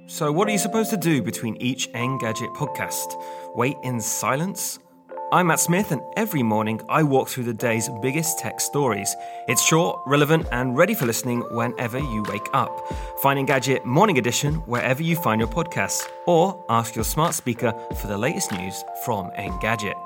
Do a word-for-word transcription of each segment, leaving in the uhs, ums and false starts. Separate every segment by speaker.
Speaker 1: So what are you supposed to do between each Engadget podcast? Wait in silence? I'm Matt Smith, and every morning I walk through the day's biggest tech stories. It's short, relevant, and ready for listening whenever you wake up. Find Engadget Morning Edition wherever you find your podcasts, or ask your smart speaker for the latest news from Engadget.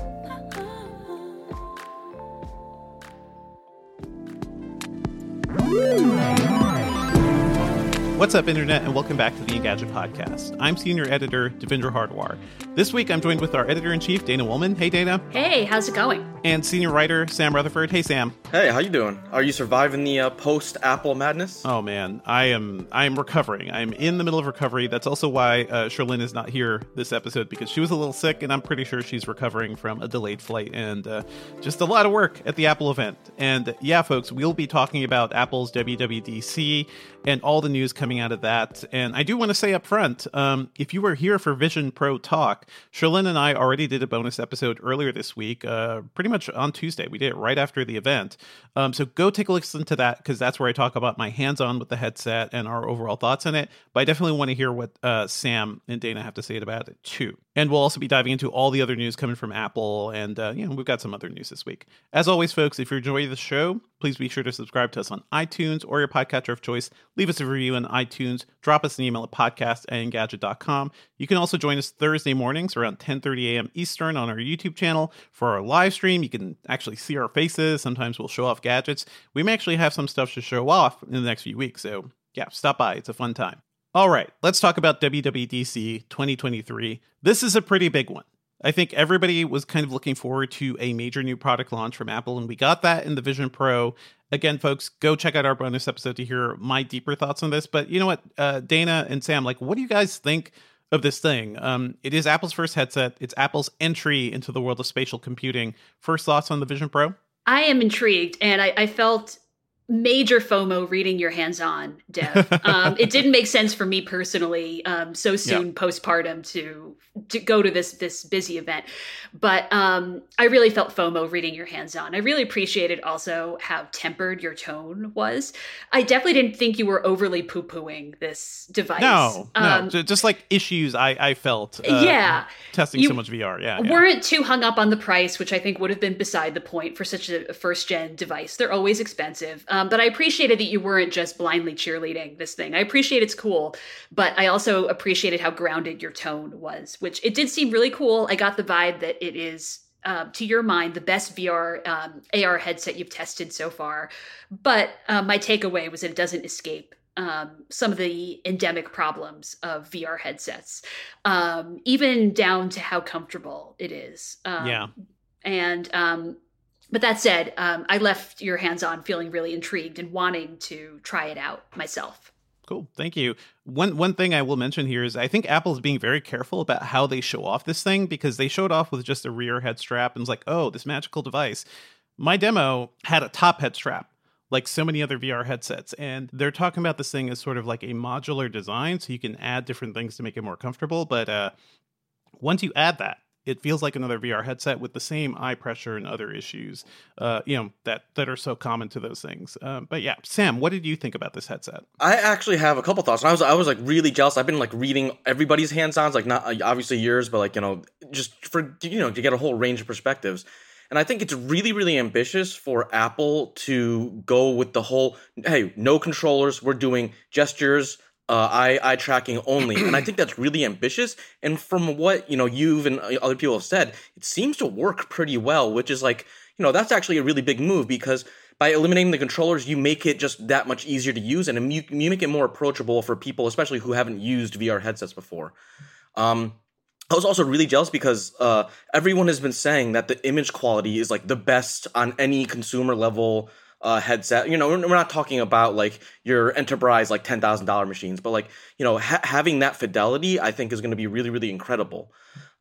Speaker 2: What's up, Internet, and welcome back to the Engadget Podcast. I'm Senior Editor Devindra Hardwar. This week, I'm joined with our Editor-in-Chief, Dana Woolman. Hey, Dana.
Speaker 3: Hey, how's it going?
Speaker 2: And Senior Writer, Sam Rutherford. Hey, Sam.
Speaker 4: Hey, how you doing? Are you surviving the uh, post-Apple madness?
Speaker 2: Oh, man. I am I am recovering. I'm in the middle of recovery. That's also why uh, Cherlynn is not here this episode, because she was a little sick, and I'm pretty sure she's recovering from a delayed flight and uh, just a lot of work at the Apple event. And yeah, folks, we'll be talking about Apple's W W D C and all the news coming out of that. And I do want to say up front, um, if you were here for Vision Pro Talk, Cherlynn and I already did a bonus episode earlier this week, uh, pretty much on Tuesday. We did it right after the event. Um, so go take a listen to that, because that's where I talk about my hands-on with the headset and our overall thoughts on it. But I definitely want to hear what uh, Sam and Dana have to say about it, too. And we'll also be diving into all the other news coming from Apple. And, uh, you know, we've got some other news this week. As always, folks, if you're enjoying the show, please be sure to subscribe to us on iTunes or your podcatcher of choice. Leave us a review on iTunes. Drop us an email at podcast at engadget dot com. You can also join us Thursday mornings around ten thirty a.m. Eastern on our YouTube channel for our live stream. You can actually see our faces. Sometimes we'll show off gadgets. We may actually have some stuff to show off in the next few weeks. So, yeah, stop by. It's a fun time. All right, let's talk about W W D C twenty twenty-three. This is a pretty big one. I think everybody was kind of looking forward to a major new product launch from Apple, and we got that in the Vision Pro. Again, folks, go check out our bonus episode to hear my deeper thoughts on this. But you know what, uh, Dana and Sam, like, what do you guys think of this thing? Um, it is Apple's first headset. It's Apple's entry into the world of spatial computing. First thoughts on the Vision Pro?
Speaker 3: I am intrigued, and I, I felt major FOMO reading your hands-on, Dev. Um, it didn't make sense for me personally, um, so soon yeah. postpartum to to go to this this busy event. But um, I really felt FOMO reading your hands-on. I really appreciated also how tempered your tone was. I definitely didn't think you were overly poo-pooing this device.
Speaker 2: No,
Speaker 3: um,
Speaker 2: no, just like issues I, I felt.
Speaker 3: Uh, yeah.
Speaker 2: Testing
Speaker 3: you
Speaker 2: so much V R, yeah, yeah.
Speaker 3: Weren't too hung up on the price, which I think would have been beside the point for such a first-gen device. They're always expensive. Um, Um, but I appreciated that you weren't just blindly cheerleading this thing. I appreciate it's cool, but I also appreciated how grounded your tone was, which it did seem really cool. I got the vibe that it is, uh, to your mind, the best V R, um, A R headset you've tested so far. But uh, my takeaway was that it doesn't escape um, some of the endemic problems of V R headsets, um, even down to how comfortable it is. Um,
Speaker 2: yeah.
Speaker 3: And, um, But that said, um, I left your hands-on feeling really intrigued and wanting to try it out myself.
Speaker 2: Cool. Thank you. One one thing I will mention here is I think Apple is being very careful about how they show off this thing, because they showed off with just a rear head strap and it's like, oh, this magical device. My demo had a top head strap, like so many other V R headsets. And they're talking about this thing as sort of like a modular design, so you can add different things to make it more comfortable. But uh, once you add that, it feels like another V R headset with the same eye pressure and other issues, uh, you know, that, that are so common to those things. Um, but yeah, Sam, what did you think about this headset?
Speaker 4: I actually have a couple thoughts. I was I was like really jealous. I've been like reading everybody's hands-ons, like not uh, obviously yours, but like, you know, just for, you know, to get a whole range of perspectives. And I think it's really, really ambitious for Apple to go with the whole, hey, no controllers, we're doing gestures, Uh, eye eye tracking only, and I think that's really ambitious. And from what you know, you've and other people have said, it seems to work pretty well. Which is like, you know, that's actually a really big move, because by eliminating the controllers, you make it just that much easier to use, and you, you make it more approachable for people, especially who haven't used V R headsets before. Um, I was also really jealous because uh, everyone has been saying that the image quality is like the best on any consumer level Uh, headset. You know, we're, we're not talking about like your enterprise, like ten thousand dollars machines, but like, you know, ha- having that fidelity, I think is going to be really, really incredible.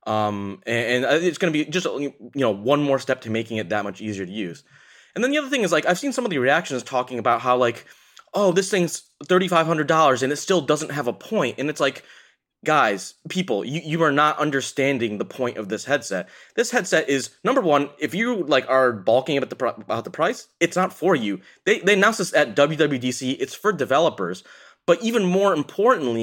Speaker 4: Um, and, and it's going to be just, you know, one more step to making it that much easier to use. And then the other thing is like, I've seen some of the reactions talking about how like, oh, this thing's thirty-five hundred dollars and it still doesn't have a point. And it's like, guys, people, you, you are not understanding the point of this headset. This headset is, number one, if you like are balking about the pr- about the price, it's not for you. They they announced this at W W D C. It's for developers. But even more importantly,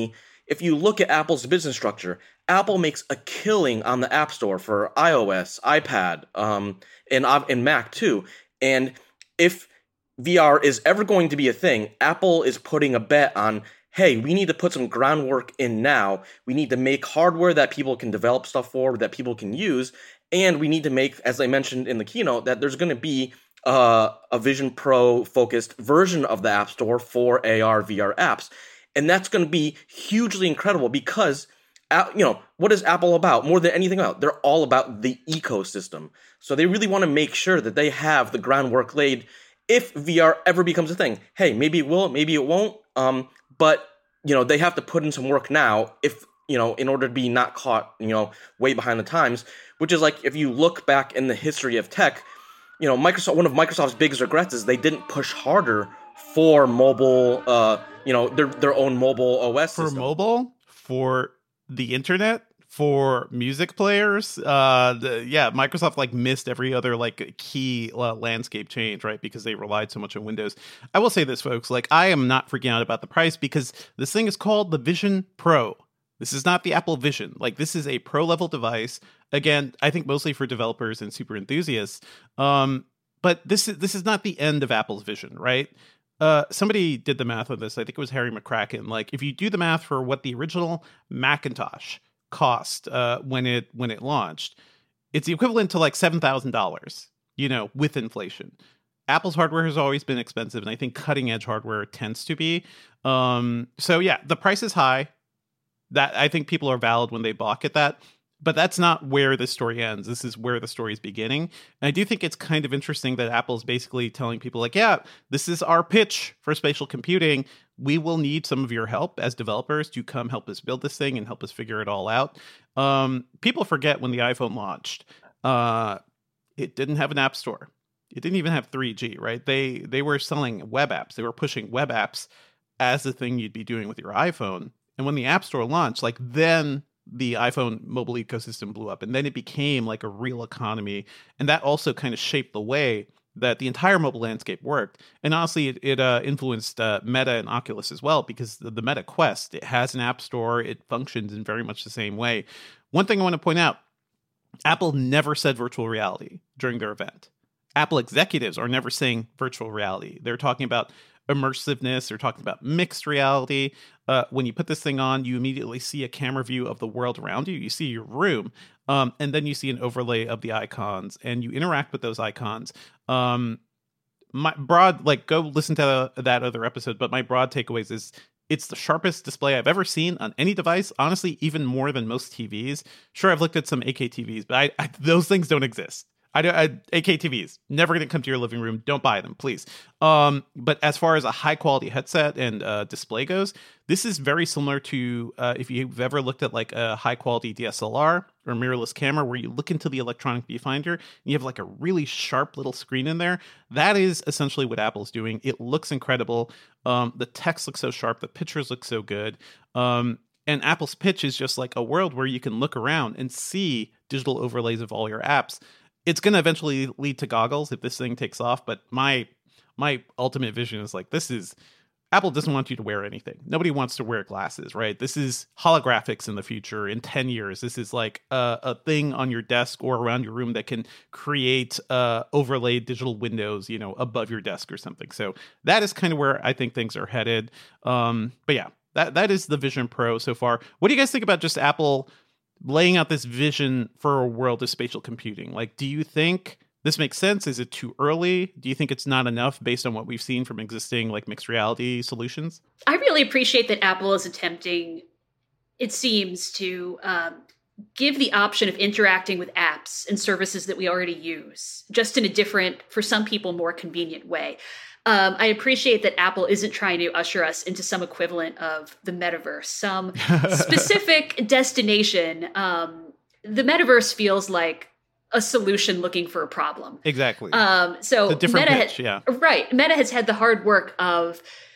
Speaker 4: if you look at Apple's business structure, Apple makes a killing on the App Store for iOS, iPad, um, and, and Mac too. And if V R is ever going to be a thing, Apple is putting a bet on, hey, we need to put some groundwork in now. We need to make hardware that people can develop stuff for, that people can use. And we need to make, as I mentioned in the keynote, that there's going to be uh, a Vision Pro focused version of the App Store for A R, V R apps. And that's going to be hugely incredible because, you know, what is Apple about? More than anything else, they're all about the ecosystem. So they really want to make sure that they have the groundwork laid if V R ever becomes a thing. Hey, maybe it will, maybe it won't. Um, but, you know, they have to put in some work now if, you know, in order to be not caught, you know, way behind the times, which is like if you look back in the history of tech, you know, Microsoft, one of Microsoft's biggest regrets is they didn't push harder for mobile, uh, you know, their their own mobile O S
Speaker 2: for
Speaker 4: system.
Speaker 2: mobile, for the internet, for music players. Uh, the, yeah, Microsoft like missed every other like key uh, landscape change, right? Because they relied so much on Windows. I will say this, folks, like I am not freaking out about the price because this thing is called the Vision Pro. This is not the Apple Vision. Like this is a pro level device. Again, I think mostly for developers and super enthusiasts. Um, but this is this is not the end of Apple's vision, right? Uh, somebody did the math on this. I think it was Harry McCracken. Like, if you do the math for what the original Macintosh cost uh, when it when it launched, it's the equivalent to like seven thousand dollars. You know, with inflation. Apple's hardware has always been expensive, and I think cutting edge hardware tends to be. Um, so yeah, the price is high. That I think people are valid when they balk at that. But that's not where the story ends. This is where the story is beginning. And I do think it's kind of interesting that Apple's basically telling people like, yeah, this is our pitch for spatial computing. We will need some of your help as developers to come help us build this thing and help us figure it all out. Um, people forget when the iPhone launched, uh, it didn't have an app store. It didn't even have three G, right? They they were selling web apps. They were pushing web apps as the thing you'd be doing with your iPhone. And when the App Store launched, like then the iPhone mobile ecosystem blew up, and then it became like a real economy. And that also kind of shaped the way that the entire mobile landscape worked. And honestly, it, it uh, influenced uh, Meta and Oculus as well, because the, the Meta Quest, it has an app store. It functions in very much the same way. One thing I want to point out, Apple never said virtual reality during their event. Apple executives are never saying virtual reality. They're talking about immersiveness. They're talking about mixed reality. Uh, when you put this thing on, you immediately see a camera view of the world around you. You see your room, um, and then you see an overlay of the icons, and you interact with those icons. Um, my broad, like, go listen to that other episode. But my broad takeaways is it's the sharpest display I've ever seen on any device. Honestly, even more than most T Vs. Sure, I've looked at some A K T Vs, but I, I, those things don't exist. I, I A K T Vs never going to come to your living room. Don't buy them, please. Um, but as far as a high quality headset and uh, display goes, this is very similar to uh, if you've ever looked at like a high quality D S L R or mirrorless camera, where you look into the electronic viewfinder and you have like a really sharp little screen in there. That is essentially what Apple's doing. It looks incredible. Um, the text looks so sharp. The pictures look so good. Um, and Apple's pitch is just like a world where you can look around and see digital overlays of all your apps. It's going to eventually lead to goggles if this thing takes off. But my my ultimate vision is like, this is, Apple doesn't want you to wear anything. Nobody wants to wear glasses, right? This is holographics in the future. In ten years, this is like a, a thing on your desk or around your room that can create uh, overlaid digital windows, you know, above your desk or something. So that is kind of where I think things are headed. Um, but yeah, that that is the Vision Pro so far. What do you guys think about just Apple laying out this vision for a world of spatial computing? Like, do you think this makes sense? Is it too early? Do you think it's not enough based on what we've seen from existing like mixed reality solutions?
Speaker 3: I really appreciate that Apple is attempting, it seems, to um, give the option of interacting with apps and services that we already use, just in a different, for some people, more convenient way. Um, I appreciate that Apple isn't trying to usher us into some equivalent of the metaverse, some specific destination. Um, the metaverse feels like a solution looking for a problem.
Speaker 2: Exactly.
Speaker 3: Um, so
Speaker 2: it's a different
Speaker 3: Meta
Speaker 2: pitch,
Speaker 3: ha-
Speaker 2: yeah.
Speaker 3: Right. Meta has had the hard work of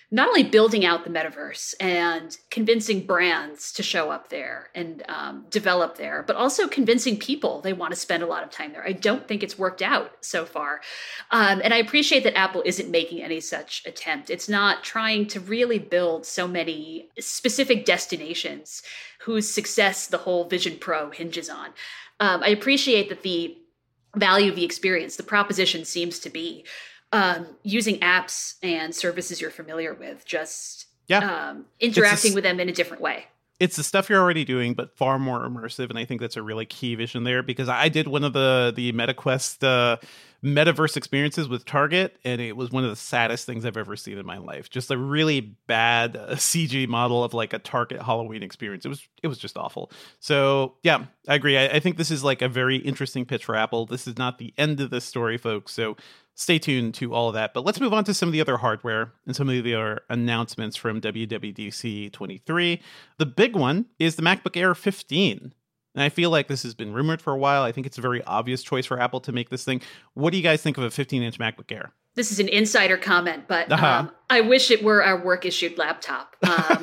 Speaker 3: not only building out the metaverse and convincing brands to show up there and um, develop there, but also convincing people they want to spend a lot of time there. I don't think it's worked out so far. Um, and I appreciate that Apple isn't making any such attempt. It's not trying to really build so many specific destinations whose success the whole Vision Pro hinges on. Um, I appreciate that the value of the experience, the proposition seems to be Um, using apps and services you're familiar with, just
Speaker 2: yeah.
Speaker 3: um, interacting
Speaker 2: a,
Speaker 3: with them in a different way.
Speaker 2: It's the stuff you're already doing, but far more immersive. And I think that's a really key vision there, because I did one of the, the MetaQuest uh, metaverse experiences with Target, and it was one of the saddest things I've ever seen in my life. Just a really bad uh, C G model of like a Target Halloween experience. It was it was just awful. So yeah, I agree. I, I think this is like a very interesting pitch for Apple. This is not the end of the story, folks. So stay tuned to all of that. But let's move on to some of the other hardware and some of the other announcements from W W D C twenty-three. The big one is the MacBook Air fifteen. And I feel like this has been rumored for a while. I think it's a very obvious choice for Apple to make this thing. What do you guys think of a fifteen-inch MacBook Air?
Speaker 3: This is an insider comment, but
Speaker 2: uh-huh.
Speaker 3: um, I wish it were our work-issued laptop. Um,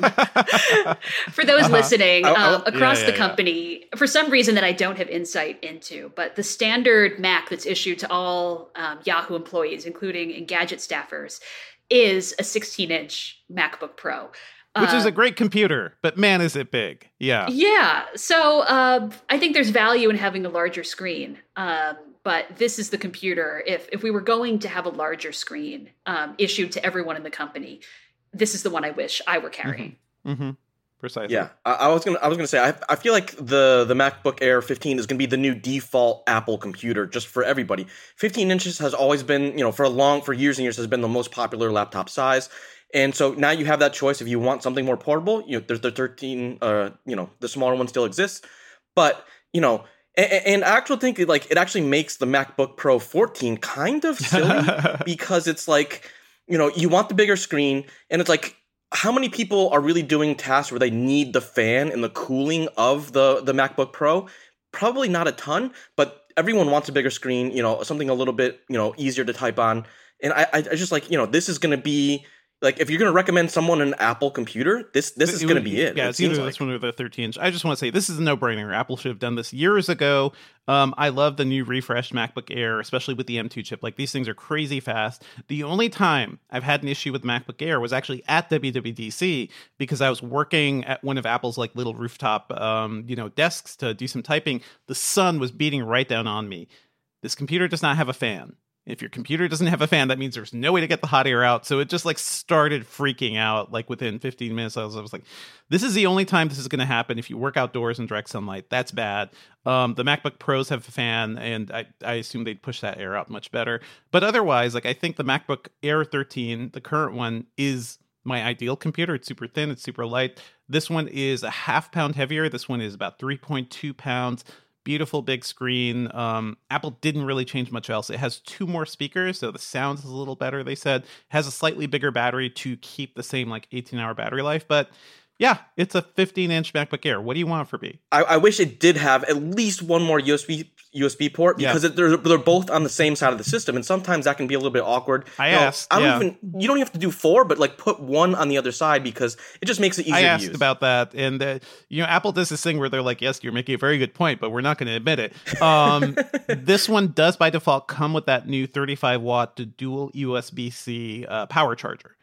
Speaker 3: for those uh-huh. listening,
Speaker 4: I, I,
Speaker 3: uh, across
Speaker 2: yeah, yeah,
Speaker 3: the company, yeah. for some reason that I don't have insight into, but the standard Mac that's issued to all um, Yahoo employees, including Engadget staffers, is a sixteen-inch MacBook Pro.
Speaker 2: Which is
Speaker 3: uh,
Speaker 2: a great computer, but man, is it big. Yeah.
Speaker 3: Yeah. So uh, I think there's value in having a larger screen. Um, but this is the computer. If if we were going to have a larger screen um, issued to everyone in the company, this is the one I wish I were carrying.
Speaker 2: Mm-hmm. Mm-hmm. Precisely.
Speaker 4: Yeah, I, I was gonna I was gonna say I I feel like the the MacBook Air fifteen is gonna be the new default Apple computer just for everybody. fifteen inches has always been, you know, for a long for years and years has been the most popular laptop size. And so now you have that choice. If you want something more portable, you know, there's the thirteen, uh, you know, the smaller one still exists. But, you know, and, and I actually think it, like, it actually makes the MacBook Pro fourteen kind of silly because it's like, you know, you want the bigger screen and it's like, how many people are really doing tasks where they need the fan and the cooling of the, the MacBook Pro? Probably not a ton, but everyone wants a bigger screen, you know, something a little bit, you know, easier to type on. And I, I just like, you know, this is going to be, like, if you're going to recommend someone an Apple computer, this this is going to be it.
Speaker 2: Yeah,
Speaker 4: it
Speaker 2: it's either
Speaker 4: like.
Speaker 2: this one or the thirteen inch. I just want to say this is a no-brainer. Apple should have done this years ago. Um, I love the new refreshed MacBook Air, especially with the M two chip. Like, these things are crazy fast. The only time I've had an issue with MacBook Air was actually at W W D C because I was working at one of Apple's like little rooftop, um, you know, desks to do some typing. The sun was beating right down on me. This computer does not have a fan. If your computer doesn't have a fan, that means there's no way to get the hot air out. So it just like started freaking out. Like within fifteen minutes, I was, I was like, this is the only time this is going to happen. If you work outdoors in direct sunlight, that's bad. Um, the MacBook Pros have a fan, and I, I assume they'd push that air out much better. But otherwise, like I think the MacBook Air thirteen, the current one, is my ideal computer. It's super thin. It's super light. This one is a half pound heavier. This one is about three point two pounds. Beautiful big screen. Um, Apple didn't really change much else. It has two more speakers, so the sound is a little better, they said. It has a slightly bigger battery to keep the same like eighteen hour battery life. But yeah, it's a fifteen inch MacBook Air. What do you want for B?
Speaker 4: I, I wish it did have at least one more U S B U S B port because yeah. it, they're they're both on the same side of the system, and sometimes that can be a little bit awkward.
Speaker 2: I
Speaker 4: you know,
Speaker 2: asked.
Speaker 4: I don't
Speaker 2: yeah.
Speaker 4: even. You don't have to do four, but like put one on the other side because it just makes it easier
Speaker 2: I
Speaker 4: to
Speaker 2: asked
Speaker 4: use.
Speaker 2: about that, and uh, you know, Apple does this thing where they're like, "Yes, you're making a very good point, but we're not going to admit it." Um, this one does by default come with that new thirty-five watt dual U S B C uh, power charger.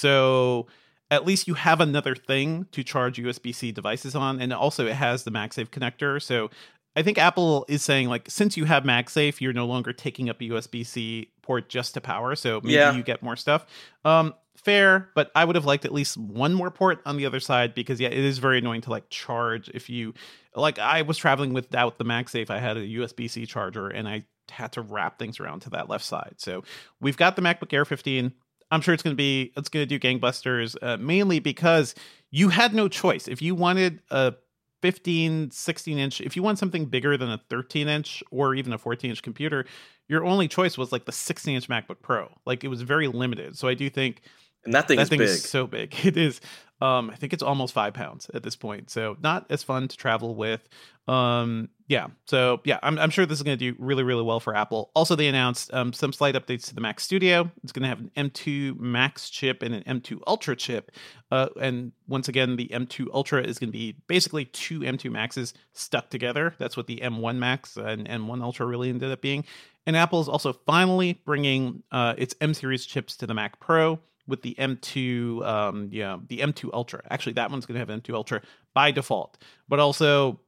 Speaker 2: So at least you have another thing to charge U S B C devices on, and also it has the MagSafe connector. So I think Apple is saying, like, since you have MagSafe, you're no longer taking up a U S B C port just to power, so maybe
Speaker 4: yeah.
Speaker 2: you get more stuff. Um, fair, but I would have liked at least one more port on the other side because, yeah, it is very annoying to, like, charge if you... Like, I was traveling without the MagSafe. I had a U S B C charger, and I had to wrap things around to that left side. So we've got the MacBook Air fifteen. I'm sure it's going to be, it's going to do gangbusters, uh, mainly because you had no choice. If you wanted a fifteen, sixteen inch, if you want something bigger than a thirteen inch or even a fourteen inch computer, your only choice was like the sixteen inch MacBook Pro. Like, it was very limited. So I do think
Speaker 4: And that thing
Speaker 2: that
Speaker 4: is
Speaker 2: thing
Speaker 4: big.
Speaker 2: is so big. It is. Um, I think it's almost five pounds at this point, so not as fun to travel with. Um, yeah, so yeah, I'm, I'm sure this is going to do really, really well for Apple. Also, they announced um, some slight updates to the Mac Studio. It's going to have an M two Max chip and an M two Ultra chip. Uh, and once again, the M two Ultra is going to be basically two M two Maxes stuck together. That's what the M one Max and M one Ultra really ended up being. And Apple is also finally bringing uh, its M series chips to the Mac Pro with the M two, um, yeah, the M two Ultra. Actually, that one's going to have M two Ultra by default. But also,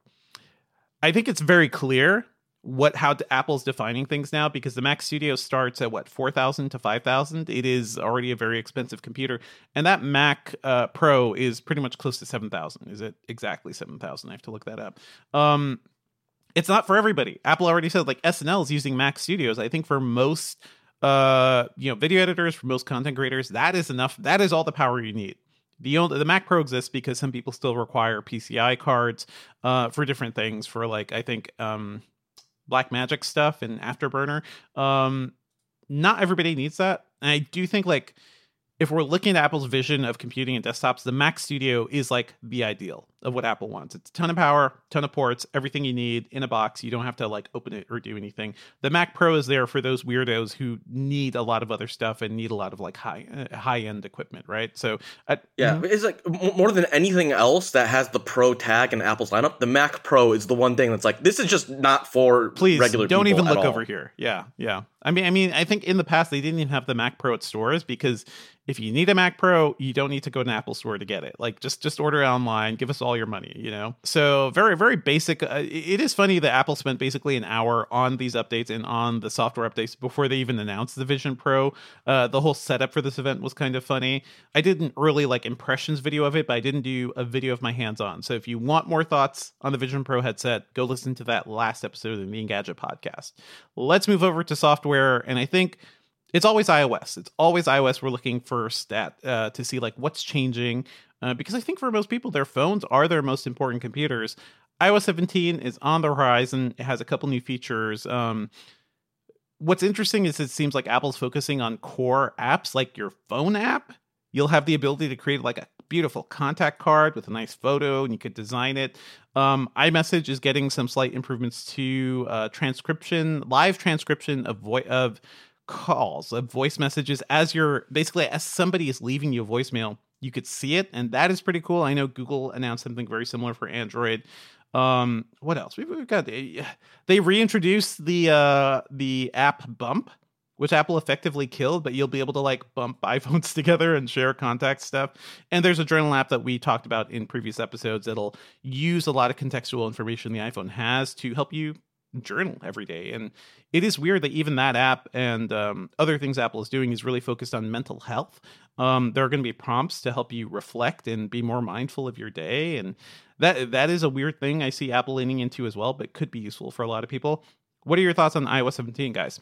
Speaker 2: I think it's very clear what how to, Apple's defining things now, because the Mac Studio starts at what, four thousand to five thousand. It is already a very expensive computer, and that Mac uh, Pro is pretty much close to seven thousand. Is it exactly seven thousand? I have to look that up. Um, it's not for everybody. Apple already said, like, S N L is using Mac Studios. I think for most uh you know video editors, for most content creators, that is enough. That is all the power you need. The only, the Mac Pro exists because some people still require P C I cards uh for different things, for like I think um Blackmagic stuff and Afterburner. Um not everybody needs that, and I do think, like, if we're looking at Apple's vision of computing and desktops, the Mac Studio is like the ideal of what Apple wants. It's a ton of power, ton of ports, everything you need in a box. You don't have to like open it or do anything. The Mac Pro is there for those weirdos who need a lot of other stuff and need a lot of like high uh, high end equipment, right? So uh,
Speaker 4: yeah, mm-hmm. It's like m- more than anything else that has the Pro tag in Apple's lineup, the Mac Pro is the one thing that's like, this is just not for
Speaker 2: please
Speaker 4: regular
Speaker 2: don't
Speaker 4: people
Speaker 2: even look
Speaker 4: at all.
Speaker 2: over here. Yeah, yeah. I mean, I mean, I think in the past they didn't even have the Mac Pro at stores, because if you need a Mac Pro, you don't need to go to an Apple store to get it. Like, just just order it online, give us all your money, you know? So very, very basic. Uh, it is funny that Apple spent basically an hour on these updates and on the software updates before they even announced the Vision Pro. Uh, the whole setup for this event was kind of funny. I didn't really like impressions video of it, but I didn't do a video of my hands on. So if you want more thoughts on the Vision Pro headset, go listen to that last episode of the Engadget podcast. Let's move over to software. And I think it's always iOS. It's always iOS we're looking first at uh, to see like what's changing, uh, because I think for most people, their phones are their most important computers. i O S seventeen is on the horizon. It has a couple new features. Um, what's interesting is it seems like Apple's focusing on core apps, like your phone app. You'll have the ability to create like a beautiful contact card with a nice photo, and you could design it. Um, iMessage is getting some slight improvements to uh, transcription, live transcription of vo- of calls, of voice messages. As you're basically, as somebody is leaving you a voicemail, you could see it, and that is pretty cool. I know Google announced something very similar for Android. Um, what else? We've, we've got they reintroduced the uh, the app Bump, which Apple effectively killed, but you'll be able to like bump iPhones together and share contact stuff. And there's a journal app that we talked about in previous episodes that'll use a lot of contextual information the iPhone has to help you journal every day. And it is weird that even that app and um, other things Apple is doing is really focused on mental health. Um, there are going to be prompts to help you reflect and be more mindful of your day. And that that is a weird thing I see Apple leaning into as well, but could be useful for a lot of people. What are your thoughts on i O S seventeen, guys?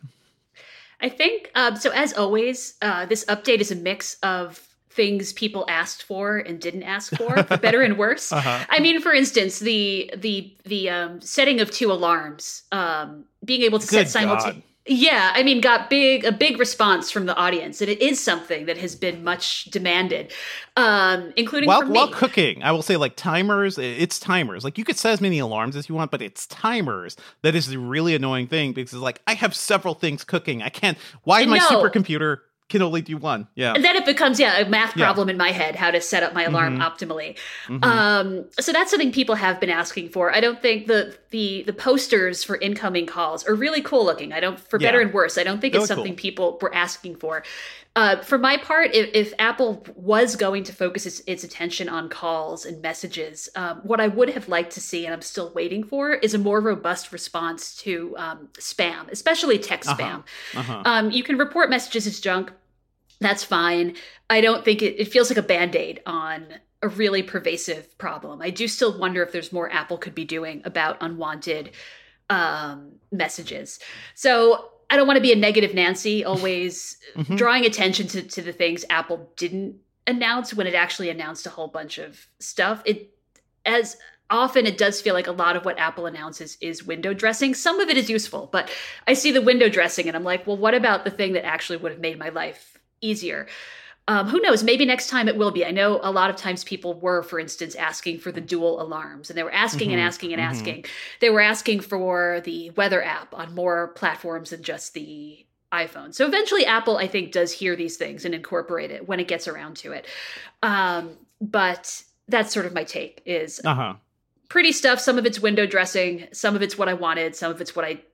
Speaker 3: I think, um, so as always, uh, this update is a mix of things people asked for and didn't ask for, for better and worse. Uh-huh. I mean, for instance, the the the um, setting of two alarms, um, being able to
Speaker 2: Good
Speaker 3: set simultaneously. Yeah, I mean, got big a big response from the audience, and it is something that has been much demanded, um, including
Speaker 2: while,
Speaker 3: from
Speaker 2: while
Speaker 3: me.
Speaker 2: cooking. I will say, like timers, it's timers. Like you could set as many alarms as you want, but it's timers that is the really annoying thing, because it's like I have several things cooking. I can't. Why my
Speaker 3: no.
Speaker 2: supercomputer can only do one. Yeah.
Speaker 3: And then it becomes, yeah, a math problem
Speaker 2: yeah.
Speaker 3: in my head, how to set up my alarm
Speaker 2: mm-hmm.
Speaker 3: optimally.
Speaker 2: Mm-hmm.
Speaker 3: Um, so that's something people have been asking for. I don't think the the the posters for incoming calls are really cool looking. I don't, for better
Speaker 2: yeah.
Speaker 3: and worse, I don't think
Speaker 2: They're
Speaker 3: it's something
Speaker 2: cool.
Speaker 3: people were asking for. Uh, for my part, if, if Apple was going to focus its, its attention on calls and messages, um, what I would have liked to see, and I'm still waiting for, is a more robust response to um, spam, especially text
Speaker 2: uh-huh.
Speaker 3: spam.
Speaker 2: Uh-huh.
Speaker 3: Um, you can report messages as junk. That's fine. I don't think it, it feels like a Band-Aid on a really pervasive problem. I do still wonder if there's more Apple could be doing about unwanted um, messages. So I don't want to be a negative Nancy, always mm-hmm. drawing attention to, to the things Apple didn't announce when it actually announced a whole bunch of stuff. It as often it does feel like a lot of what Apple announces is window dressing. Some of it is useful, but I see the window dressing and I'm like, well, what about the thing that actually would have made my life easier? Um, who knows? Maybe next time it will be. I know a lot of times people were, for instance, asking for the dual alarms, and they were asking
Speaker 2: mm-hmm.
Speaker 3: and asking and
Speaker 2: mm-hmm.
Speaker 3: asking. They were asking for the weather app on more platforms than just the iPhone. So eventually Apple, I think, does hear these things and incorporate it when it gets around to it. Um, but that's sort of my take is
Speaker 2: uh-huh.
Speaker 3: pretty stuff. Some of it's window dressing. Some of it's what I wanted. Some of it's what I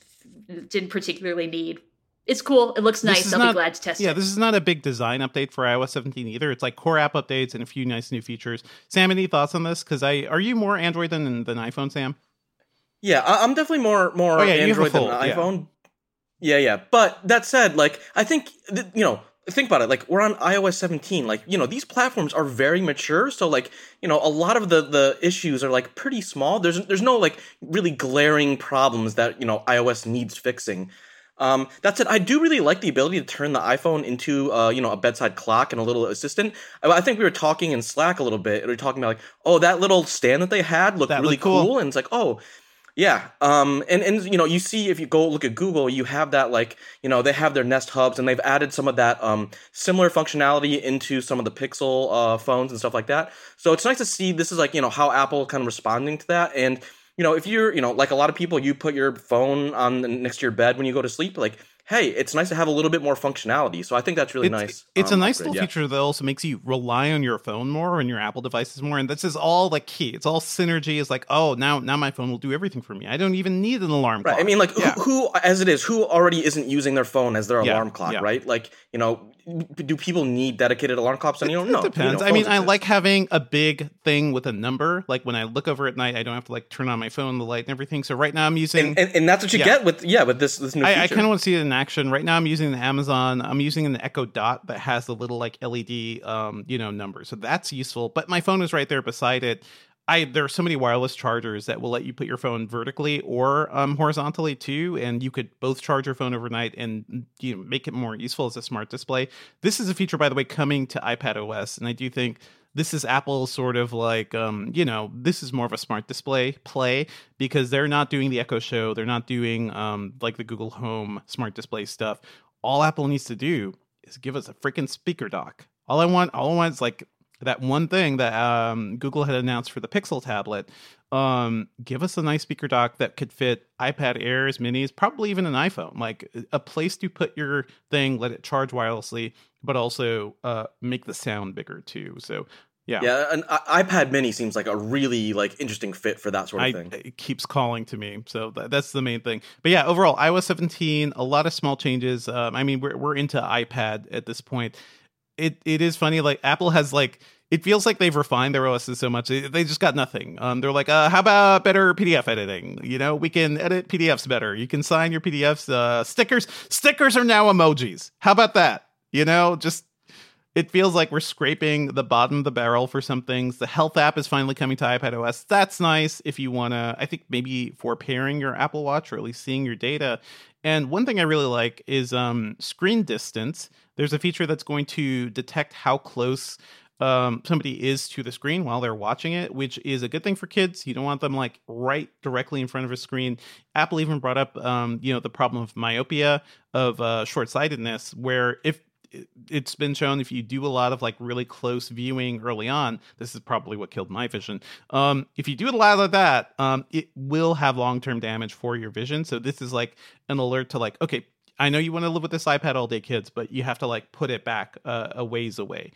Speaker 3: didn't particularly need. It's cool. It looks nice. I'll
Speaker 2: not,
Speaker 3: be glad to test
Speaker 2: yeah,
Speaker 3: it.
Speaker 2: Yeah, this is not a big design update for iOS seventeen either. It's like core app updates and a few nice new features. Sam, any thoughts on this? Because I are you more Android than than iPhone, Sam?
Speaker 4: Yeah, I'm definitely more more
Speaker 2: oh, yeah,
Speaker 4: Android
Speaker 2: full,
Speaker 4: than iPhone. Yeah. yeah, yeah. But that said, like I think you know, think about it. Like we're on iOS seventeen. Like you know, these platforms are very mature. So like you know, a lot of the the issues are like pretty small. There's there's no like really glaring problems that you know iOS needs fixing. Um, that said, I do really like the ability to turn the iPhone into, uh, you know, a bedside clock and a little assistant. I, I think we were talking in Slack a little bit. We were talking about like, oh, that little stand that they had looked
Speaker 2: that
Speaker 4: really
Speaker 2: looked cool.
Speaker 4: cool. And it's like, oh, yeah. Um, and, and, you know, you see, if you go look at Google, you have that like, you know, they have their Nest hubs and they've added some of that, um, similar functionality into some of the Pixel, uh, phones and stuff like that. So it's nice to see this is like, you know, how Apple kind of responding to that. And, you know, if you're, you know, like a lot of people, you put your phone on next to your bed when you go to sleep, like, hey, it's nice to have a little bit more functionality. So I think that's really
Speaker 2: it's,
Speaker 4: nice.
Speaker 2: It's
Speaker 4: um,
Speaker 2: a nice
Speaker 4: upgrade,
Speaker 2: little
Speaker 4: yeah.
Speaker 2: feature that also makes you rely on your phone more and your Apple devices more. And this is all like key. It's all synergy. It's like, oh, now now my phone will do everything for me. I don't even need an alarm clock.
Speaker 4: Right. I mean, like,
Speaker 2: yeah.
Speaker 4: who, who, as it is, who already isn't using their phone as their
Speaker 2: yeah.
Speaker 4: alarm clock,
Speaker 2: yeah.
Speaker 4: right? Like, you know, do people need dedicated alarm clocks? And you don't
Speaker 2: it
Speaker 4: know.
Speaker 2: depends.
Speaker 4: You know,
Speaker 2: I mean,
Speaker 4: exist.
Speaker 2: I like having a big thing with a number. Like when I look over at night, I don't have to like turn on my phone, the light and everything. So right now I'm using...
Speaker 4: And, and, and that's what you
Speaker 2: yeah.
Speaker 4: get with, yeah, with this, this new
Speaker 2: I,
Speaker 4: feature.
Speaker 2: I kind of want to see it in action. Right now I'm using the Amazon. I'm using an Echo Dot that has the little like L E D, um, you know, number. So that's useful. But my phone is right there beside it. I there are so many wireless chargers that will let you put your phone vertically or um, horizontally too, and you could both charge your phone overnight and you know, make it more useful as a smart display. This is a feature, by the way, coming to iPadOS, and I do think this is Apple's sort of like, um, you know, this is more of a smart display play because they're not doing the Echo Show, they're not doing um, like the Google Home smart display stuff. All Apple needs to do is give us a freaking speaker dock. All I want, all I want is like that one thing that um, Google had announced for the Pixel tablet. Um, give us a nice speaker dock that could fit iPad Airs, Minis, probably even an iPhone. Like a place to put your thing, let it charge wirelessly, but also uh, make the sound bigger too. So yeah,
Speaker 4: yeah, an iPad Mini seems like a really like interesting fit for that sort of
Speaker 2: I,
Speaker 4: thing.
Speaker 2: It keeps calling to me, so that, that's the main thing. But yeah, overall, iOS seventeen, a lot of small changes. Um, I mean, we're we're into iPad at this point. It it is funny, like Apple has like. It feels like they've refined their O Ss so much. They just got nothing. Um, they're like, uh, how about better P D F editing? You know, we can edit P D Fs better. You can sign your P D Fs. Uh, stickers. Stickers are now emojis. How about that? You know, just it feels like we're scraping the bottom of the barrel for some things. The Health app is finally coming to iPadOS. That's nice if you want to, I think maybe for pairing your Apple Watch or at least seeing your data. And one thing I really like is um, screen distance. There's a feature that's going to detect how close um somebody is to the screen while they're watching it, which is a good thing for kids. You don't want them like right directly in front of a screen. Apple even brought up um you know the problem of myopia, of uh short-sightedness, where if it's been shown if you do a lot of like really close viewing early on, this is probably what killed my vision. Um, if you do a lot of that, um, it will have long-term damage for your vision. So this is like an alert to like, okay, I know you want to live with this iPad all day, kids, but you have to like put it back uh, a ways away.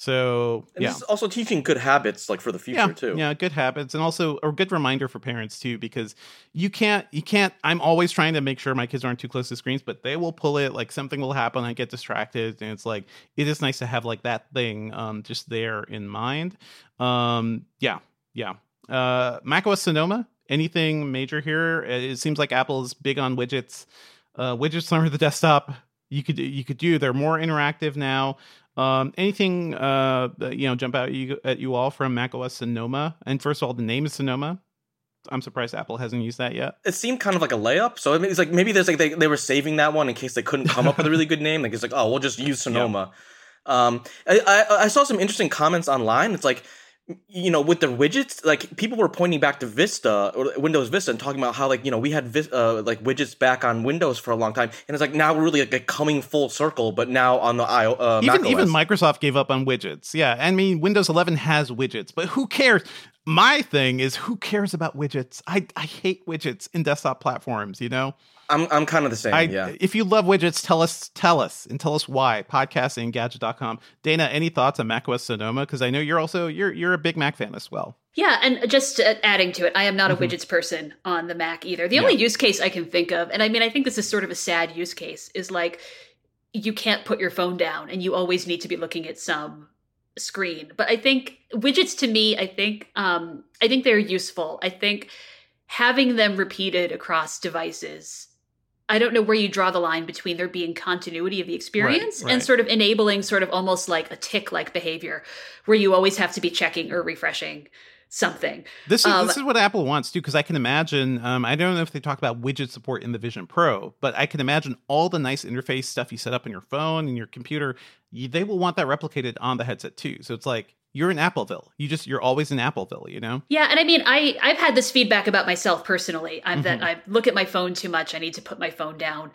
Speaker 2: So
Speaker 4: and
Speaker 2: yeah,
Speaker 4: this is also teaching good habits like for the future
Speaker 2: yeah,
Speaker 4: too.
Speaker 2: Yeah, good habits, and also a good reminder for parents too, because you can't, you can't. I'm always trying to make sure my kids aren't too close to screens, but they will pull it. Like something will happen, I get distracted, and it's like it is nice to have like that thing um, just there in mind. Um, yeah, yeah. Uh, macOS Sonoma. Anything major here? It seems like Apple is big on widgets. Uh, widgets on the desktop, you could you could do. They're more interactive now. Um, anything uh, you know jump out at you, at you all from macOS Sonoma? And first of all, the name is Sonoma. I'm surprised Apple hasn't used that yet.
Speaker 4: It seemed kind of like a layup. So it's like maybe there's like they, they were saving that one in case they couldn't come up with a really good name. Like it's like, oh, we'll just use Sonoma. Yeah. Um, I, I I saw some interesting comments online. It's like, you know, with the widgets, like people were pointing back to Vista or Windows Vista and talking about how like, you know, we had vis- uh, like widgets back on Windows for a long time, and it's like now we're really like, like coming full circle, but now on the I O uh,
Speaker 2: even
Speaker 4: Mac O S.
Speaker 2: Even Microsoft gave up on widgets. Yeah, I mean Windows eleven has widgets, but who cares? My thing is, who cares about widgets? I I hate widgets in desktop platforms. You know.
Speaker 4: I'm I'm kind of the same,
Speaker 2: I,
Speaker 4: yeah.
Speaker 2: If you love widgets, tell us, tell us, and tell us why. Podcasting, Engadget dot com. Dana, any thoughts on macOS Sonoma? Because I know you're also you're you're a big Mac fan as well.
Speaker 3: Yeah, and just uh, adding to it, I am not a
Speaker 2: Mm-hmm.
Speaker 3: widgets person on the Mac either. The
Speaker 2: Yeah.
Speaker 3: only use case I can think of, and I mean, I think this is sort of a sad use case, is like you can't put your phone down, and you always need to be looking at some screen. But I think widgets, to me, I think um, I think they're useful. I think having them repeated across devices, I don't know where you draw the line between there being continuity of the experience
Speaker 2: Right, right.
Speaker 3: and sort of enabling sort of almost like a tick-like behavior where you always have to be checking or refreshing something.
Speaker 2: This is
Speaker 3: Um,
Speaker 2: this is what Apple wants too, because I can imagine. Um, I don't know if they talk about widget support in the Vision Pro, but I can imagine all the nice interface stuff you set up on your phone and your computer. You, they will want that replicated on the headset too. So it's like you're in Appleville. You just you're always in Appleville. You know.
Speaker 3: Yeah, and I mean, I I've had this feedback about myself personally. I'm that
Speaker 2: Mhm.
Speaker 3: I look at my phone too much. I need to put my phone down.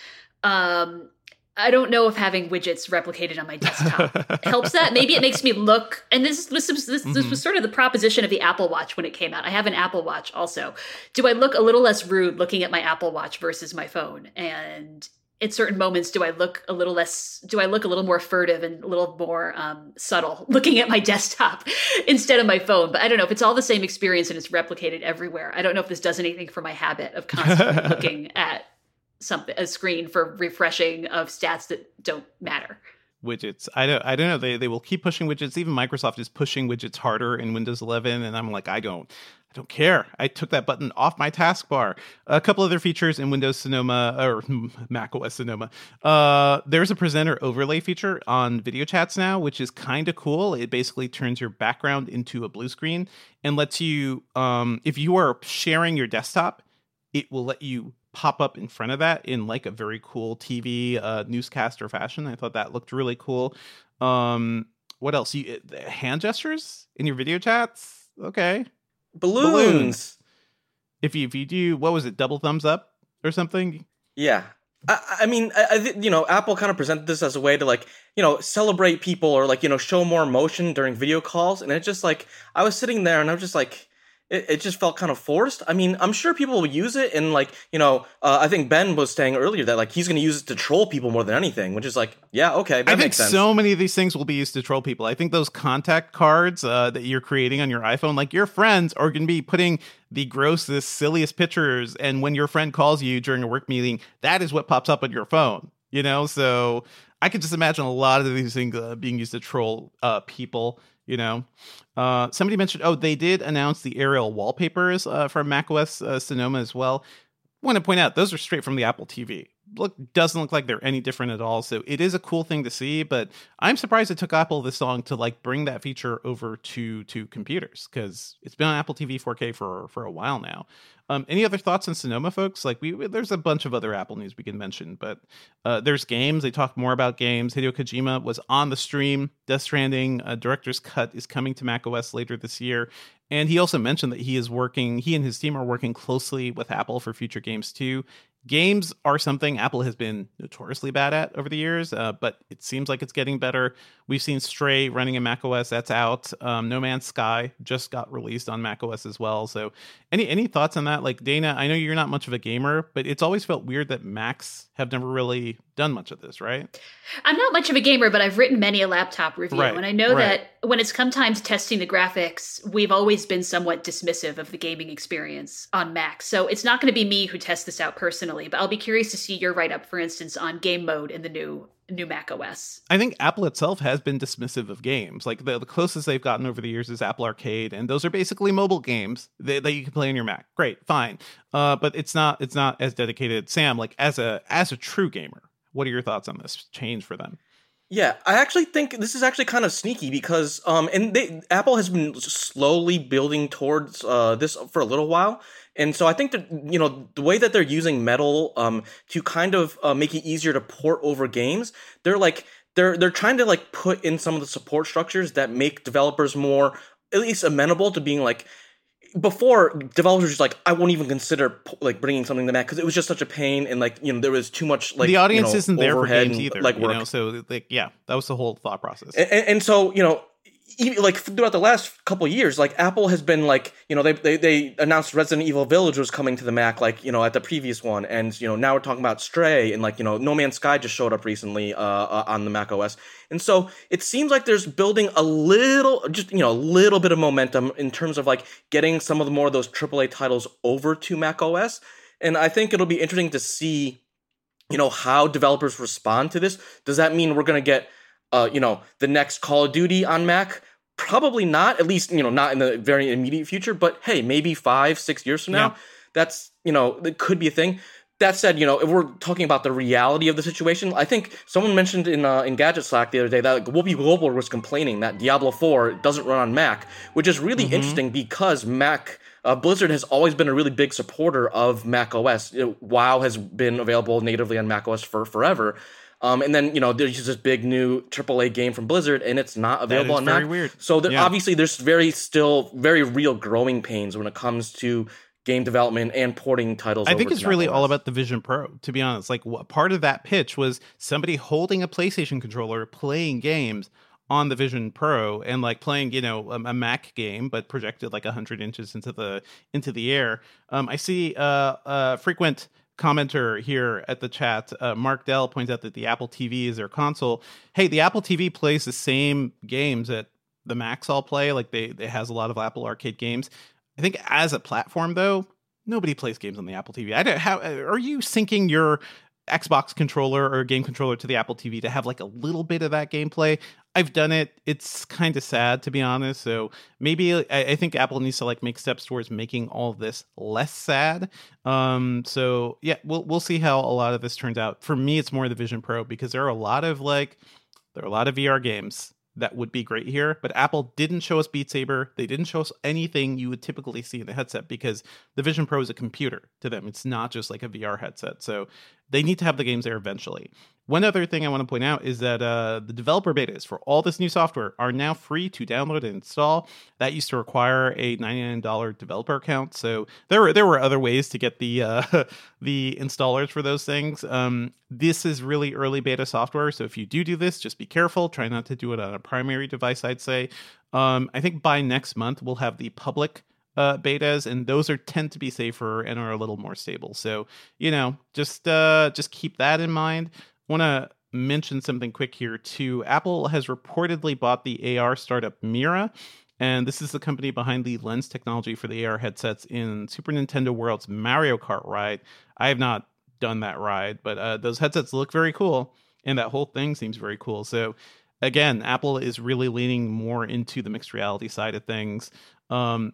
Speaker 3: Um, I don't know if having widgets replicated on my desktop helps that. Maybe it makes me look. And this this was this, this
Speaker 2: Mhm.
Speaker 3: was sort of the proposition of the Apple Watch when it came out. I have an Apple Watch also. Do I look a little less rude looking at my Apple Watch versus my phone? And at certain moments, do I look a little less? Do I look a little more furtive and a little more um, subtle looking at my desktop instead of my phone? But I don't know if it's all the same experience and it's replicated everywhere. I don't know if this does anything for my habit of constantly looking at something, a screen for refreshing of stats that don't matter.
Speaker 2: Widgets. I don't. I don't know. They they will keep pushing widgets. Even Microsoft is pushing widgets harder in Windows eleven, and I'm like, I don't. I don't care. I took that button off my taskbar. A couple other features in Windows Sonoma or Mac O S Sonoma. Uh, there's a presenter overlay feature on video chats now, which is kind of cool. It basically turns your background into a blue screen and lets you, um, if you are sharing your desktop, it will let you pop up in front of that in like a very cool T V uh, newscaster fashion. I thought that looked really cool. Um, what else? You hand gestures in your video chats? Okay.
Speaker 4: Balloons.
Speaker 2: Balloons. If you if you do, what was it? Double thumbs up or something?
Speaker 4: Yeah. I, I mean, I, I think, you know, Apple kind of presented this as a way to, like, you know, celebrate people or, like, you know, show more emotion during video calls. And it just, like, I was sitting there and I was just like, it, it just felt kind of forced. I mean, I'm sure people will use it. And, like, you know, uh, I think Ben was saying earlier that, like, he's going to use it to troll people more than anything, which is like, yeah, okay, that
Speaker 2: I think
Speaker 4: makes sense.
Speaker 2: so many of these things will be used to troll people. I think those contact cards uh, that you're creating on your iPhone, like your friends are going to be putting the grossest, silliest pictures. And when your friend calls you during a work meeting, that is what pops up on your phone, you know? So I could just imagine a lot of these things uh, being used to troll uh, people, you know? Uh, somebody mentioned, oh, they did announce the Arial wallpapers uh, from macOS uh, Sonoma as well. Want to point out, those are straight from the Apple T V. Look, doesn't look like they're any different at all. So it is a cool thing to see, but I'm surprised it took Apple this long to like bring that feature over to to computers, because it's been on Apple T V four K for for a while now. Um, any other thoughts on Sonoma, folks? Like we, there's a bunch of other Apple news we can mention, but uh, there's games. They talk more about games. Hideo Kojima was on the stream. Death Stranding uh, Director's Cut is coming to macOS later this year. And he also mentioned that he is working, he and his team are working closely with Apple for future games too. Games are something Apple has been notoriously bad at over the years, uh, but it seems like it's getting better. We've seen Stray running in macOS, that's out. Um, No Man's Sky just got released on macOS as well. So any any thoughts on that? Like, Dana, I know you're not much of a gamer, but it's always felt weird that Macs have never really done much of this, right?
Speaker 3: I'm not much of a gamer, but I've written many a laptop review.
Speaker 2: Right,
Speaker 3: And I know
Speaker 2: right.
Speaker 3: that when it's come time to testing the graphics, we've always been somewhat dismissive of the gaming experience on Mac. So it's not going to be me who tests this out personally, but I'll be curious to see your write-up, for instance, on game mode in the new new Mac O S.
Speaker 2: I think Apple itself has been dismissive of games. Like the, the closest they've gotten over the years is Apple Arcade, and those are basically mobile games that, that you can play on your Mac. Great, fine, uh, but it's not it's not as dedicated. Sam, like as a as a true gamer, what are your thoughts on this change for them?
Speaker 4: Yeah, I actually think this is actually kind of sneaky because, um, and they, Apple has been slowly building towards uh, this for a little while. And so I think that, you know, the way that they're using Metal um, to kind of uh, make it easier to port over games, they're like, they're they're trying to like put in some of the support structures that make developers more at least amenable to being like, before developers were just like, I won't even consider like bringing something to Mac because it was just such a pain and like, you know, there was too much like
Speaker 2: the audience
Speaker 4: you know,
Speaker 2: isn't there for games
Speaker 4: and,
Speaker 2: either,
Speaker 4: like
Speaker 2: you
Speaker 4: work.
Speaker 2: know. So like, yeah, that was the whole thought process.
Speaker 4: And, and, and so you know, even, like throughout the last couple of years, like Apple has been like, you know, they, they they announced Resident Evil Village was coming to the Mac, like you know, at the previous one, and you know now we're talking about Stray and like you know, No Man's Sky just showed up recently uh, uh, on the Mac O S, and so it seems like there's building a little, just you know, a little bit of momentum in terms of like getting some of the more of those triple A titles over to Mac O S, and I think it'll be interesting to see, you know, how developers respond to this. Does that mean we're gonna get Uh, you know, the next Call of Duty on Mac? Probably not, at least, you know, not in the very immediate future, but hey, maybe five, six years from now,
Speaker 2: Yeah.
Speaker 4: that's, you know, that could be a thing. That said, you know, if we're talking about the reality of the situation, I think someone mentioned in uh, in Gadget Slack the other day that like, Whoopi Goldberg was complaining that Diablo four doesn't run on Mac, which is really mm-hmm. interesting because Mac, uh, Blizzard has always been a really big supporter of Mac O S. You know, WoW has been available natively on Mac O S for forever. Um, and then, you know, there's just this big new triple A game from Blizzard, and it's not available on Mac.
Speaker 2: That is very weird.
Speaker 4: So there,
Speaker 2: yeah.
Speaker 4: obviously there's very still very real growing pains when it comes to game development and porting titles.
Speaker 2: I
Speaker 4: over
Speaker 2: think
Speaker 4: to
Speaker 2: it's
Speaker 4: Mac
Speaker 2: really
Speaker 4: O S.
Speaker 2: all about the Vision Pro, to be honest. Like what, part of that pitch was somebody holding a PlayStation controller, playing games on the Vision Pro and like playing, you know, a, a Mac game, but projected like one hundred inches into the into the air. Um, I see uh, uh, frequent commenter here at the chat, uh, Mark Dell, points out that the Apple T V is their console. Hey, the Apple T V plays the same games that the Macs all play. Like they, it has a lot of Apple Arcade games. I think as a platform, though, nobody plays games on the Apple T V. I don't. How are you syncing your Xbox controller or game controller to the Apple T V to have like a little bit of that gameplay? I've done it. It's kind of sad, to be honest. So maybe I, I think Apple needs to like make steps towards making all of this less sad. Um, so yeah, we'll we'll see how a lot of this turns out. For me, it's more the Vision Pro because there are a lot of like there are a lot of V R games that would be great here, but Apple didn't show us Beat Saber. They didn't show us anything you would typically see in the headset because the Vision Pro is a computer to them. It's not just like a V R headset. So they need to have the games there eventually. One other thing I want to point out is that uh, the developer betas for all this new software are now free to download and install. That used to require a ninety-nine dollars developer account. So there were there were other ways to get the uh, the installers for those things. Um, this is really early beta software. So if you do do this, just be careful. Try not to do it on a primary device, I'd say. Um, I think by next month, we'll have the public Uh, betas, and those are tend to be safer and are a little more stable. So, you know, just uh, just keep that in mind. Want to mention something quick here too. Apple has reportedly bought the A R startup Mira, and this is the company behind the lens technology for the A R headsets in Super Nintendo World's Mario Kart ride. I have not done that ride, but uh, those headsets look very cool, and that whole thing seems very cool. So, again, Apple is really leaning more into the mixed reality side of things. Um,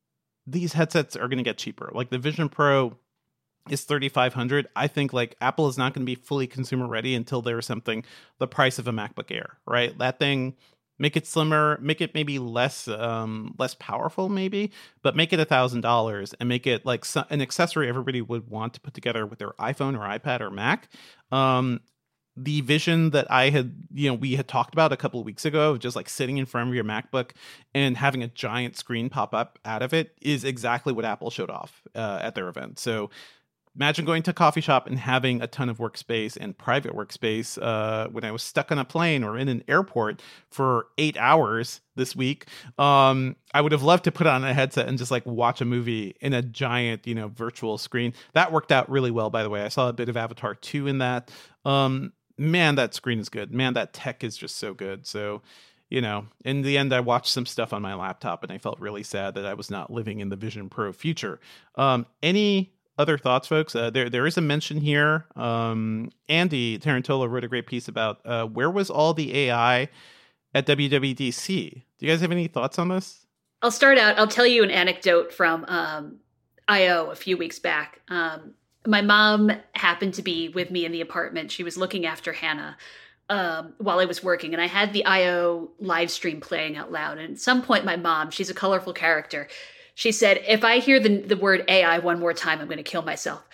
Speaker 2: These headsets are going to get cheaper. Like the Vision Pro is thirty-five hundred dollars. I think like Apple is not going to be fully consumer ready until there is something the price of a MacBook Air, right? That thing, make it slimmer, make it maybe less um, less powerful maybe, but make it one thousand dollars and make it like an accessory everybody would want to put together with their iPhone or iPad or Mac. Um, the vision that I had, you know, we had talked about a couple of weeks ago of just like sitting in front of your MacBook and having a giant screen pop up out of it is exactly what Apple showed off uh, at their event. So imagine going to a coffee shop and having a ton of workspace and private workspace. Uh, when I was stuck on a plane or in an airport for eight hours this week, um, I would have loved to put on a headset and just like watch a movie in a giant, you know, virtual screen. That worked out really well, by the way. I saw a bit of Avatar two in that. Um, man, that screen is good. Man, that tech is just so good. So, you know, in the end, I watched some stuff on my laptop and I felt really sad that I was not living in the Vision Pro future. Um, any other thoughts, folks? Uh, there, there is a mention here. Um, Andy Tarantola wrote a great piece about uh, where was all the A I at W W D C? Do you guys have any thoughts on this?
Speaker 3: I'll start out. I'll tell you an anecdote from um, I O a few weeks back. Um, my mom happened to be with me in the apartment. She was looking after Hannah um, while I was working, and I had the I O live stream playing out loud. And at some point, my mom, she's a colorful character, she said, if I hear the the word A I one more time, I'm going to kill myself.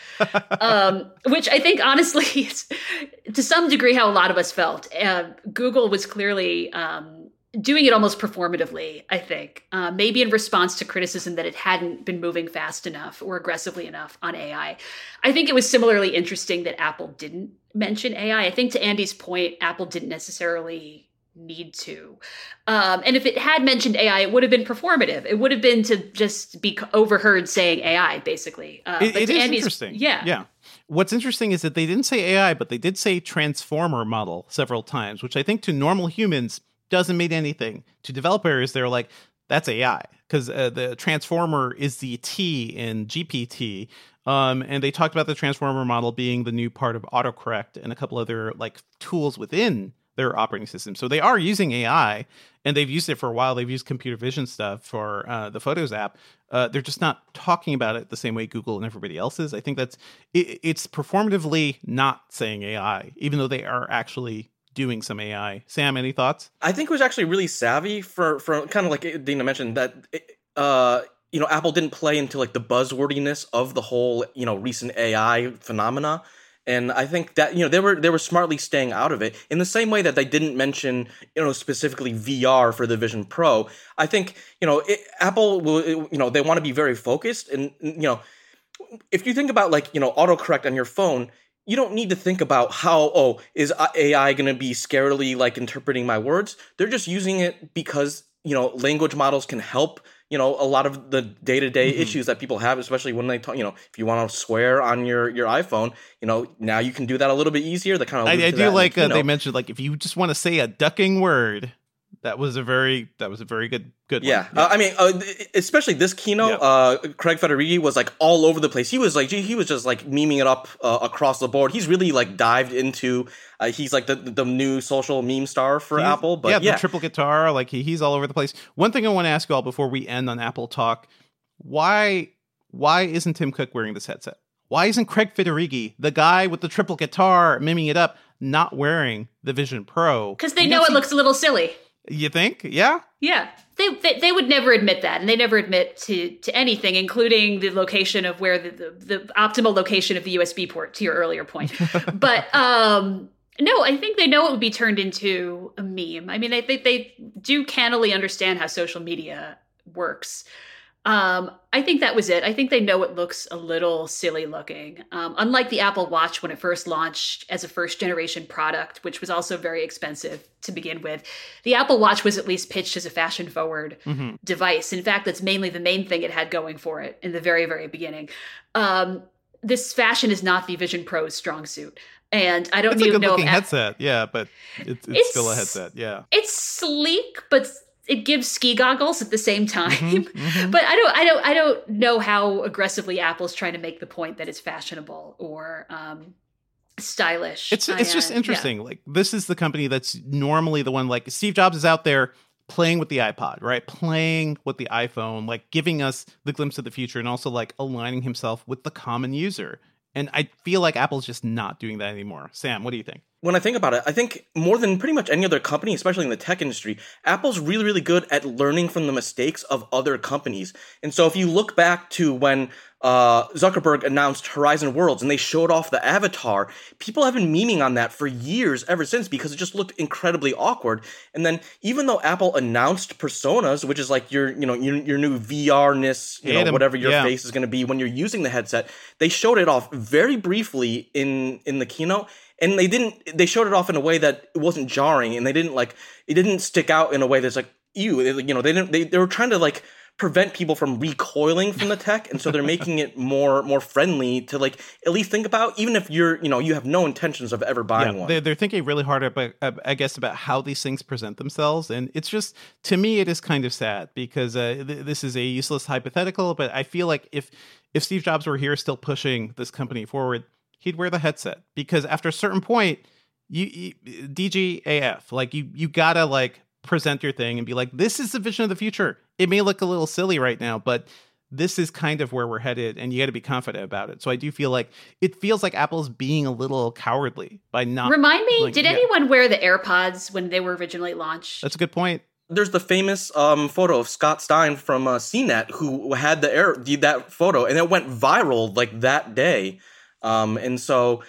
Speaker 3: um, which I think, honestly, is to some degree how a lot of us felt. Uh, Google was clearly um, doing it almost performatively, I think, uh, maybe in response to criticism that it hadn't been moving fast enough or aggressively enough on A I. I think it was similarly interesting that Apple didn't mention A I. I think to Andy's point, Apple didn't necessarily need to. Um, and if it had mentioned A I, it would have been performative. It would have been to just be overheard saying A I, basically. Uh,
Speaker 2: it
Speaker 3: but
Speaker 2: it
Speaker 3: to
Speaker 2: is
Speaker 3: Andy's,
Speaker 2: interesting.
Speaker 3: Yeah.
Speaker 2: Yeah. What's interesting is that they didn't say A I, but they did say transformer model several times, which I think to normal humans doesn't mean anything. To developers, they're like, that's A I, because uh, the transformer is the T in G P T. Um, and they talked about the transformer model being the new part of autocorrect and a couple other like tools within their operating system. So they are using A I, and they've used it for a while. They've used computer vision stuff for uh, the Photos app. Uh, they're just not talking about it the same way Google and everybody else is. I think that's it, it's performatively not saying A I, even though they are actually doing some A I. Sam, any thoughts?
Speaker 4: I think it was actually really savvy for, for kind of like Dana mentioned that, uh, you know, Apple didn't play into like the buzzwordiness of the whole, you know, recent A I phenomena. And I think that, you know, they were they were smartly staying out of it in the same way that they didn't mention, you know, specifically V R for the Vision Pro. I think, you know, it, Apple will, it, you know, they want to be very focused. And, you know, if you think about like, you know, autocorrect on your phone, you don't need to think about how, oh, is A I going to be scarily like interpreting my words? They're just using it because, you know, language models can help, you know, a lot of the day-to-day mm-hmm. issues that people have, especially when they talk, you know, if you want to swear on your, your iPhone, you know, now you can do that a little bit easier. They kind of
Speaker 2: I, I do like uh, they mentioned, like, if you just want to say a ducking word, that was a very, that was a very good, good
Speaker 4: yeah.
Speaker 2: one. Yeah.
Speaker 4: Uh, I mean, uh, especially this keynote, yeah. uh, Craig Federighi was like all over the place. He was like, he was just like memeing it up uh, across the board. He's really like dived into, uh, he's like the the new social meme star for he's, Apple. But
Speaker 2: yeah,
Speaker 4: yeah,
Speaker 2: the triple guitar, like he, he's all over the place. One thing I want to ask you all before we end on Apple Talk, why, why isn't Tim Cook wearing this headset? Why isn't Craig Federighi, the guy with the triple guitar, miming it up, not wearing the Vision Pro?
Speaker 3: Because they know it see- looks a little silly.
Speaker 2: You think? Yeah?
Speaker 3: Yeah. They, they they would never admit that, and they never admit to to anything, including the location of where the, the, the optimal location of the U S B port, to your earlier point. But um, no, I think they know it would be turned into a meme. I mean, I think they do cannily understand how social media works. Um, I think that was it. I think they know it looks a little silly looking. Um, unlike the Apple Watch when it first launched as a first generation product, which was also very expensive to begin with, the Apple Watch was at least pitched as a fashion forward mm-hmm. device. In fact, that's mainly the main thing it had going for it in the very, very beginning. Um, this fashion is not the Vision Pro's strong suit. And I don't
Speaker 2: it's
Speaker 3: even
Speaker 2: a good
Speaker 3: know
Speaker 2: looking
Speaker 3: if
Speaker 2: headset, yeah, but it's, it's, it's still a headset, yeah.
Speaker 3: It's sleek, but it gives ski goggles at the same time.
Speaker 2: Mm-hmm, mm-hmm.
Speaker 3: But I don't, I don't, I don't know how aggressively Apple's trying to make the point that it's fashionable or um, stylish.
Speaker 2: It's it's
Speaker 3: I,
Speaker 2: just
Speaker 3: uh,
Speaker 2: interesting.
Speaker 3: Yeah.
Speaker 2: Like, this is the company that's normally the one, like Steve Jobs is out there playing with the iPod, right? Playing with the iPhone, like giving us the glimpse of the future and also like aligning himself with the common user. And I feel like Apple's just not doing that anymore. Sam, what do you think?
Speaker 4: When I think about it, I think more than pretty much any other company, especially in the tech industry, Apple's really, really good at learning from the mistakes of other companies. And so if you look back to when uh, Zuckerberg announced Horizon Worlds and they showed off the avatar, people have been memeing on that for years ever since because it just looked incredibly awkward. And then even though Apple announced Personas, which is like your, you know, your, your new V R-ness, you know, whatever your yeah. face is going to be when you're using the headset, they showed it off very briefly in, in the keynote. And they didn't, they showed it off in a way that it wasn't jarring and they didn't like, it didn't stick out in a way that's like, ew, they, you know, they didn't, they, they were trying to like prevent people from recoiling from the tech. And so they're making it more, more friendly to like, at least think about, even if you're, you know, you have no intentions of ever buying
Speaker 2: yeah,
Speaker 4: one.
Speaker 2: They're, they're thinking really hard about, I guess, about how these things present themselves. And it's just, to me, it is kind of sad because uh, th- this is a useless hypothetical, but I feel like if, if Steve Jobs were here still pushing this company forward, he'd wear the headset because after a certain point, you, you D G A F, like you, you gotta like present your thing and be like, this is the vision of the future. It may look a little silly right now, but this is kind of where we're headed and you got to be confident about it. So I do feel like it feels like Apple's being a little cowardly by not.
Speaker 3: Remind me,
Speaker 2: like,
Speaker 3: did
Speaker 2: yeah.
Speaker 3: anyone wear the AirPods when they were originally launched?
Speaker 2: That's a good point.
Speaker 4: There's the famous um, photo of Scott Stein from uh, C net who had the air, that photo and it went viral like that day. Um, and so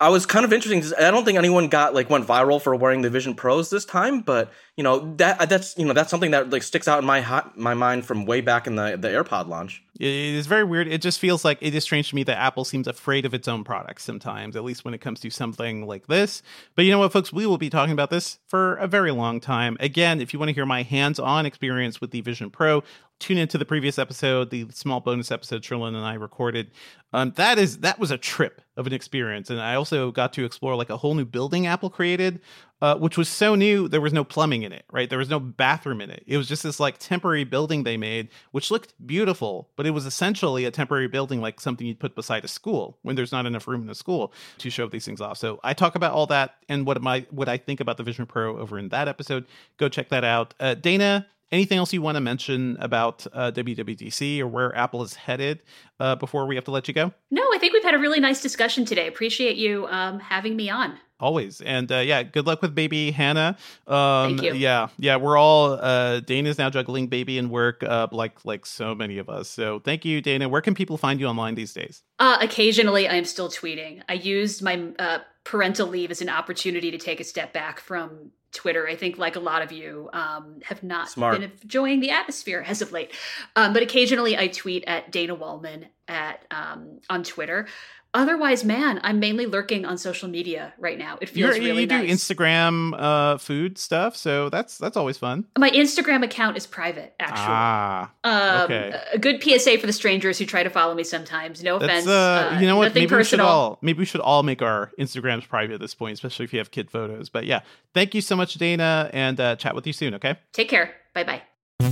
Speaker 4: I was kind of interesting. I don't think anyone got like went viral for wearing the Vision Pros this time, but you know that that's you know that's something that like sticks out in my hot, my mind from way back in the the AirPod launch.
Speaker 2: It is very weird. It just feels like it is strange to me that Apple seems afraid of its own products sometimes, at least when it comes to something like this. But you know what, folks? We will be talking about this for a very long time. Again, if you want to hear my hands-on experience with the Vision Pro, tune into the previous episode, the small bonus episode Cherlynn and I recorded. Um, that is that was a trip of an experience, and I also got to explore like a whole new building Apple created, uh, which was so new. There was no plumbing in it, right? There was no bathroom in it. It was just this like temporary building they made, which looked beautiful, but it was essentially a temporary building, like something you'd put beside a school when there's not enough room in a school to show these things off. So I talk about all that and what my what I think about the Vision Pro over in that episode. Go check that out. Uh, Dana, anything else you want to mention about uh, W W D C or where Apple is headed uh, before we have to let you go?
Speaker 3: No, I think we've had a really nice discussion today. Appreciate you um, having me on.
Speaker 2: Always. And uh, yeah, good luck with baby Hannah. Um,
Speaker 3: Thank you.
Speaker 2: Yeah, yeah, we're all, uh, Dana's now juggling baby and work uh, like like so many of us. So thank you, Dana. Where can people find you online these days?
Speaker 3: Uh, occasionally, I am still tweeting. I used my uh, parental leave as an opportunity to take a step back from Twitter. I think, like a lot of you, um, have not
Speaker 4: Smart.
Speaker 3: been enjoying the atmosphere as of late. Um, but occasionally, I tweet at Dana Wallman at um, on Twitter. Otherwise, man, I'm mainly lurking on social media right now. It feels
Speaker 2: You're,
Speaker 3: really
Speaker 2: you do
Speaker 3: nice.
Speaker 2: Instagram uh, food stuff, so that's that's always fun.
Speaker 3: My Instagram account is private, actually.
Speaker 2: Ah,
Speaker 3: Um,
Speaker 2: okay.
Speaker 3: A good P S A for the strangers who try to follow me sometimes. No offense.
Speaker 2: That's uh,
Speaker 3: uh,
Speaker 2: you know what?
Speaker 3: Nothing
Speaker 2: Maybe we should
Speaker 3: personal.
Speaker 2: all maybe we should all make our Instagrams private at this point, especially if you have kid photos. But yeah, thank you so much, Dana, and uh, chat with you soon. Okay.
Speaker 3: Take care. Bye bye.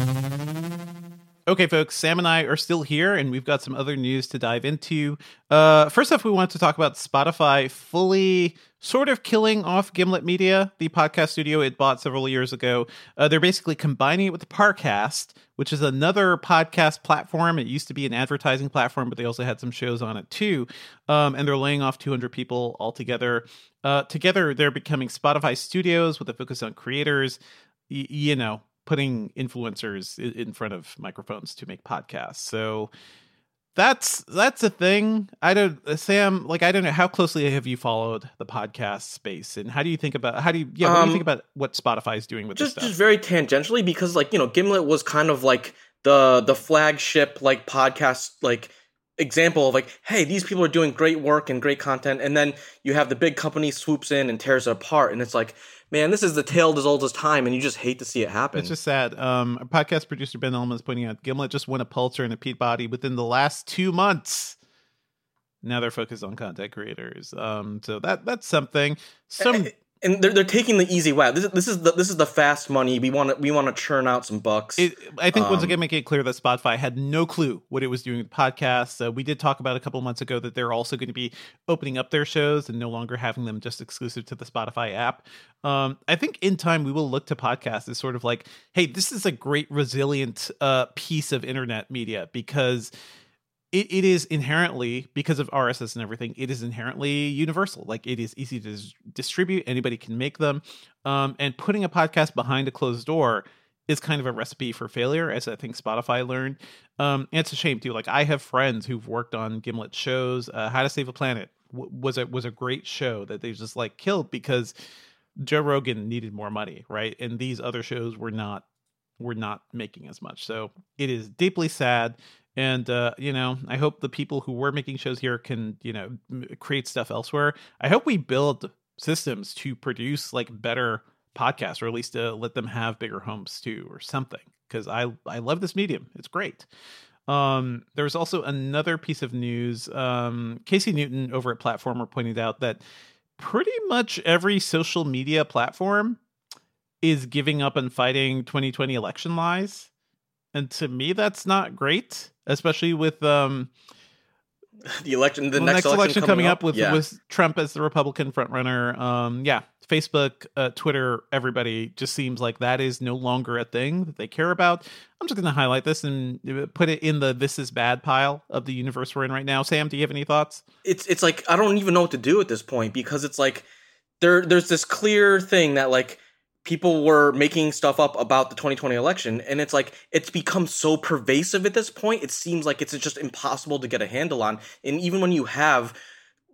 Speaker 2: Okay, folks, Sam and I are still here, and we've got some other news to dive into. Uh, first off, we wanted to talk about Spotify fully sort of killing off Gimlet Media, the podcast studio it bought several years ago. Uh, they're basically combining it with Parcast, which is another podcast platform. It used to be an advertising platform, but they also had some shows on it too. Um, and they're laying off two hundred people altogether. Uh, together, they're becoming Spotify Studios with a focus on creators, y- you know, putting influencers in front of microphones to make podcasts. So that's that's a thing. I don't, Sam. Like, I don't know, how closely have you followed the podcast space, and how do you think about how do you yeah? What do you
Speaker 4: Um,
Speaker 2: think about what Spotify is doing with
Speaker 4: just
Speaker 2: this stuff?
Speaker 4: just very tangentially, because like you know Gimlet was kind of like the the flagship like podcast like example of like, hey, these people are doing great work and great content, and then you have the big company swoops in and tears it apart, and it's like, man, this is the tale as old as time, and you just hate to see it happen.
Speaker 2: It's just sad. Um, our podcast producer Ben Ullman is pointing out Gimlet just won a Pulitzer and a Peabody within the last two months. Now they're focused on content creators. Um, so that that's something. Some
Speaker 4: and they're they're taking the easy way. This is this is the this is the fast money. We want to we want to churn out some bucks.
Speaker 2: It, I think once
Speaker 4: Um,
Speaker 2: again, making it clear that Spotify had no clue what it was doing with podcasts. Uh, we did talk about a couple months ago that they're also going to be opening up their shows and no longer having them just exclusive to the Spotify app. Um, I think in time we will look to podcasts as sort of like, hey, this is a great resilient uh, piece of internet media because It, it is inherently, because of R S S and everything, it is inherently universal. Like, it is easy to dis- distribute. Anybody can make them. Um, and putting a podcast behind a closed door is kind of a recipe for failure, as I think Spotify learned. Um, and it's a shame, too. Like, I have friends who've worked on Gimlet shows. Uh, How to Save a Planet w- was a, was a great show that they just, like, killed because Joe Rogan needed more money, right? And these other shows were not were not making as much. So it is deeply sad. And, uh, you know, I hope the people who were making shows here can, you know, m- create stuff elsewhere. I hope we build systems to produce like better podcasts, or at least uh, let them have bigger homes too, or something. Because I, I love this medium. It's great. Um, there was also another piece of news. Um, Casey Newton over at Platformer pointed out that pretty much every social media platform is giving up and fighting twenty twenty election lies. And to me, that's not great, especially with um,
Speaker 4: the election, the
Speaker 2: well,
Speaker 4: next,
Speaker 2: next
Speaker 4: election,
Speaker 2: election coming up with,
Speaker 4: yeah.
Speaker 2: with Trump as the Republican frontrunner. Um, yeah, Facebook, uh, Twitter, everybody just seems like that is no longer a thing that they care about. I'm just going to highlight this and put it in the "this is bad" pile of the universe we're in right now. Sam, do you have any thoughts?
Speaker 4: It's it's like I don't even know what to do at this point, because it's like there there's this clear thing that like people were making stuff up about the twenty twenty election, and it's like it's become so pervasive at this point. It seems like it's just impossible to get a handle on. And even when you have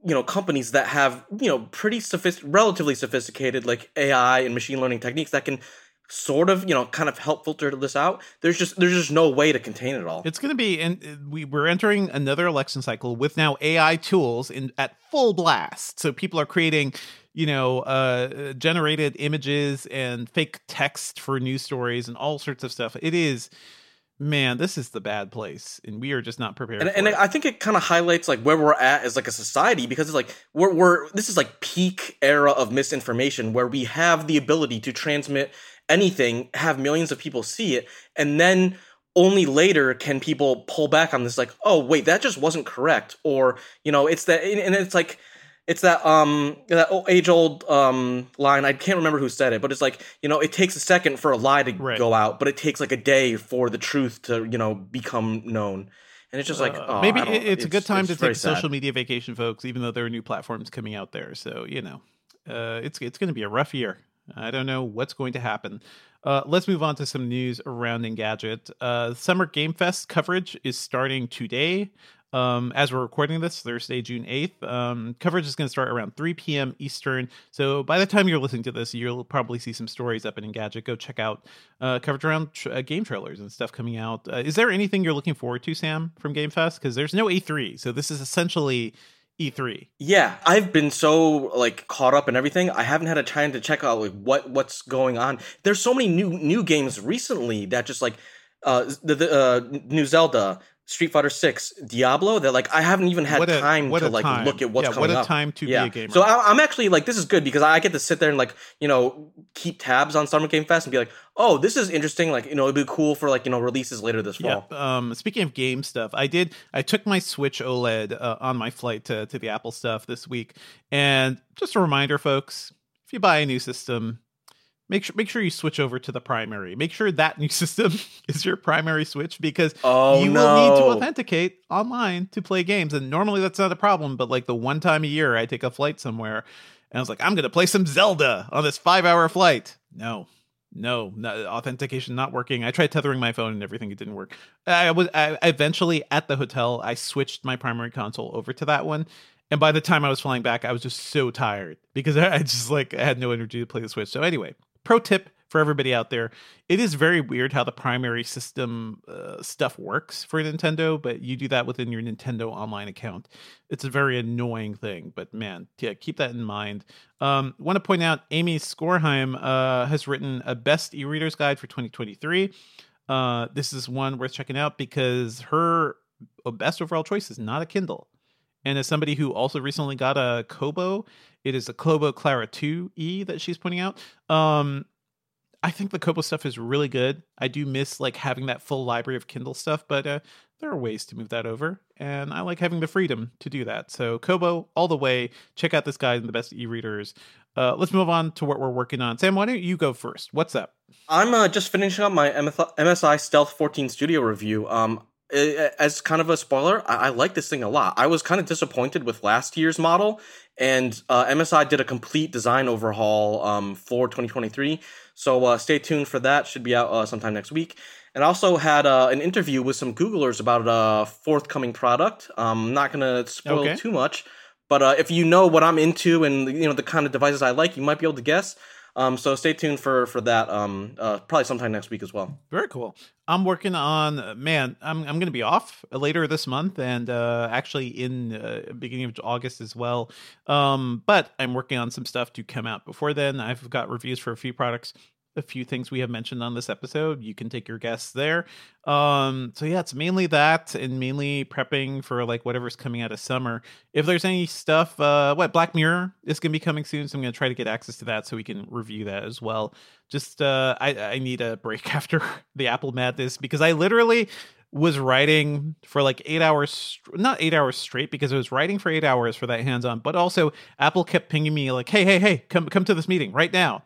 Speaker 4: you know, companies that have, you know, pretty sophist- relatively sophisticated like A I and machine learning techniques that can sort of, you know, kind of help filter this out. There's just there's just no way to contain it all.
Speaker 2: It's going to be, and we we're entering another election cycle with now A I tools in at full blast. So people are creating, you know, uh, generated images and fake text for news stories and all sorts of stuff. It is. Man, this is the bad place, and we are just not prepared.
Speaker 4: And,
Speaker 2: for
Speaker 4: and
Speaker 2: it.
Speaker 4: I think it kind of highlights like where we're at as like a society, because it's like we're we're this is like peak era of misinformation where we have the ability to transmit anything, have millions of people see it, and then only later can people pull back on this, like, oh wait, that just wasn't correct, or you know, it's that, and it's like. It's that um that age old um line. I can't remember who said it, but it's like, you know, it takes a second for a lie to
Speaker 2: right.
Speaker 4: go out, but it takes like a day for the truth to, you know, become known. And it's just like,
Speaker 2: uh,
Speaker 4: oh,
Speaker 2: maybe
Speaker 4: it's,
Speaker 2: it's a good time to take a social
Speaker 4: sad.
Speaker 2: media vacation, folks. Even though there are new platforms coming out there, so you know, uh, it's it's going to be a rough year. I don't know what's going to happen. Uh, let's move on to some news around Engadget. Uh, Summer Game Fest coverage is starting today. Um, as we're recording this, Thursday, June eighth, um, coverage is going to start around three p.m. Eastern. So by the time you're listening to this, you'll probably see some stories up in Engadget. Go check out uh, coverage around tr- uh, game trailers and stuff coming out. Uh, is there anything you're looking forward to, Sam, from Game Fest? Because there's no E three, so this is essentially E three.
Speaker 4: Yeah, I've been so like caught up in everything. I haven't had a time to check out like what what's going on. There's so many new new games recently that just like uh, the, the uh, new Zelda, Street Fighter six, Diablo, that like I haven't even had
Speaker 2: a,
Speaker 4: time to like
Speaker 2: time.
Speaker 4: look at what's
Speaker 2: yeah,
Speaker 4: coming
Speaker 2: what a
Speaker 4: up.
Speaker 2: time to
Speaker 4: yeah.
Speaker 2: be a gamer.
Speaker 4: So I, I'm actually like, this is good because I get to sit there and like, you know, keep tabs on Summer Game Fest and be like, oh, this is interesting. Like, you know, it'd be cool for like, you know, releases later this fall.
Speaker 2: Yeah. Um, speaking of game stuff, I did. I took my Switch OLED uh, on my flight to to the Apple stuff this week, and just a reminder, folks, if you buy a new system, Make sure make sure you switch over to the primary. Make sure that new system is your primary Switch, because
Speaker 4: oh,
Speaker 2: you
Speaker 4: no.
Speaker 2: will need to authenticate online to play games. And normally that's not a problem, but like the one time a year I take a flight somewhere and I was like, I'm going to play some Zelda on this five hour flight. No, no, no, authentication not working. I tried tethering my phone and everything. It didn't work. I was I, eventually at the hotel, I switched my primary console over to that one. And by the time I was flying back, I was just so tired because I just like I had no energy to play the Switch. So anyway, pro tip for everybody out there, it is very weird how the primary system uh, stuff works for Nintendo, but you do that within your Nintendo online account. It's a very annoying thing, but man, yeah, keep that in mind. Um, want to point out Amy Skorheim uh, has written a best e-readers guide for twenty twenty-three. Uh, this is one worth checking out because her best overall choice is not a Kindle. And as somebody who also recently got a Kobo, it is a Kobo Clara two E that she's pointing out. Um, I think the Kobo stuff is really good. I do miss like having that full library of Kindle stuff, but uh, there are ways to move that over. And I like having the freedom to do that. So Kobo all the way. Check out this guide and the best e-readers. Uh, let's move on to what we're working on. Sam, why don't you go first? What's up?
Speaker 4: I'm uh, just finishing up my M S I Stealth fourteen Studio review. Um, As kind of a spoiler, I, I like this thing a lot. I was kind of disappointed with last year's model, and uh, M S I did a complete design overhaul um, for twenty twenty-three. So uh, stay tuned for that. Should be out uh, sometime next week. And I also had uh, an interview with some Googlers about a forthcoming product. I'm not going to spoil
Speaker 2: okay.
Speaker 4: too much, but uh, if you know what I'm into and you know the kind of devices I like, you might be able to guess. Um, so stay tuned for for that. Um, uh, probably sometime next week as well.
Speaker 2: Very cool. I'm working on man. I'm I'm going to be off later this month and uh, actually in uh, beginning of August as well. Um, but I'm working on some stuff to come out before then. I've got reviews for a few products, a few things we have mentioned on this episode. You can take your guess there. Um, so yeah, it's mainly that and mainly prepping for like whatever's coming out of summer. If there's any stuff, uh, what Black Mirror is going to be coming soon. So I'm going to try to get access to that so we can review that as well. Just, uh, I, I need a break after the Apple Madness because I literally was writing for like eight hours, not eight hours straight because I was writing for eight hours for that hands-on, but also Apple kept pinging me like, Hey, Hey, Hey, come, come to this meeting right now.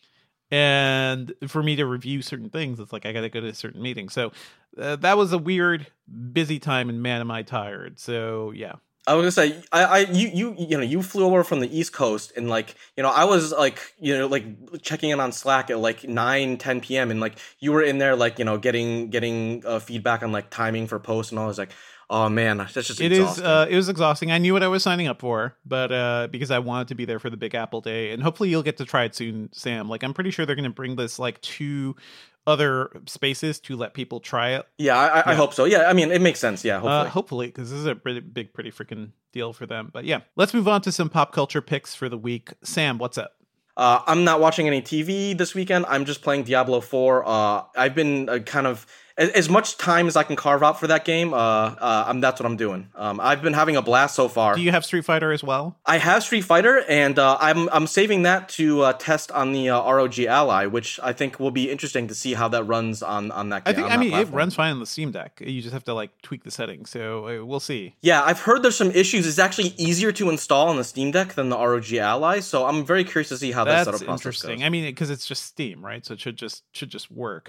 Speaker 2: And for me to review certain things, it's like I got to go to a certain meeting. So uh, that was a weird, busy time, and man, am I tired. So yeah.
Speaker 4: I was gonna say, I, I, you, you, you know, you flew over from the East Coast, and like, you know, I was like, you know, like checking in on Slack at like nine, ten p.m. and like you were in there, like, you know, getting getting uh, feedback on like timing for posts, and all. I was like, Oh man, that's just
Speaker 2: it
Speaker 4: exhausting.
Speaker 2: is. Uh, it was exhausting. I knew what I was signing up for, but uh, because I wanted to be there for the Big Apple Day, and hopefully you'll get to try it soon, Sam. Like I'm pretty sure they're going to bring this like to other spaces to let people try it.
Speaker 4: Yeah, I, I
Speaker 2: Yeah.
Speaker 4: hope so. Yeah, I mean, it makes sense. Yeah, hopefully.
Speaker 2: Uh, hopefully, because this is a pretty big, pretty freaking deal for them. But yeah, let's move on to some pop culture picks for the week. Sam, what's up?
Speaker 4: Uh, I'm not watching any T V this weekend. I'm just playing Diablo four. Uh, I've been uh, kind of as, as much time as I can carve out for that game. Uh, uh, I'm that's what I'm doing. Um, I've been having a blast so far.
Speaker 2: Do you have Street Fighter as well?
Speaker 4: I have Street Fighter, and uh, I'm I'm saving that to uh, test on the uh, R O G Ally, which I think will be interesting to see how that runs on on that.
Speaker 2: I think.
Speaker 4: on
Speaker 2: I
Speaker 4: that
Speaker 2: mean,
Speaker 4: platform.
Speaker 2: it runs fine on the Steam Deck. You just have to like tweak the settings. So uh, we'll see.
Speaker 4: Yeah, I've heard there's some issues. It's actually easier to install on the Steam Deck than the R O G Ally, so I'm very curious to see how that
Speaker 2: That's
Speaker 4: setup process
Speaker 2: interesting.
Speaker 4: goes.
Speaker 2: I mean, because it's just Steam, right? So it should just should just work.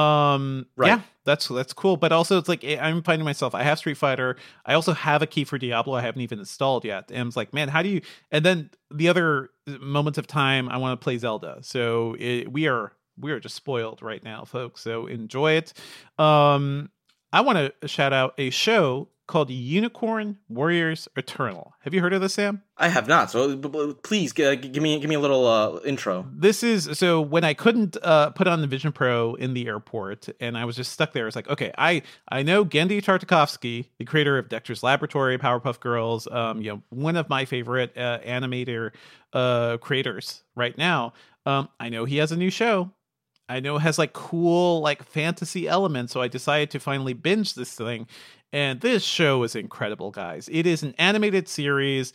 Speaker 2: Um,
Speaker 4: Right.
Speaker 2: Yeah, that's that's cool. But also, it's like I'm finding myself. I have Street Fighter. I also have a key for Diablo. I haven't even installed yet. And it's like, man, how do you? And then the other moments of time, I want to play Zelda. So it, we are we are just spoiled right now, folks. So enjoy it. Um, I want to shout out a show called Unicorn Warriors Eternal. Have you heard of this, Sam?
Speaker 4: I have not, so b- b- please g- give me give me a little uh, intro.
Speaker 2: This is so when I couldn't uh, put on the Vision Pro in the airport, and I was just stuck there. It's like, okay, I I know Genndy Tartakovsky, the creator of Dexter's Laboratory, Powerpuff Girls, um, you know, one of my favorite uh, animator uh, creators right now. Um, I know he has a new show. I know it has like cool like fantasy elements, so I decided to finally binge this thing. And this show is incredible, guys. It is an animated series.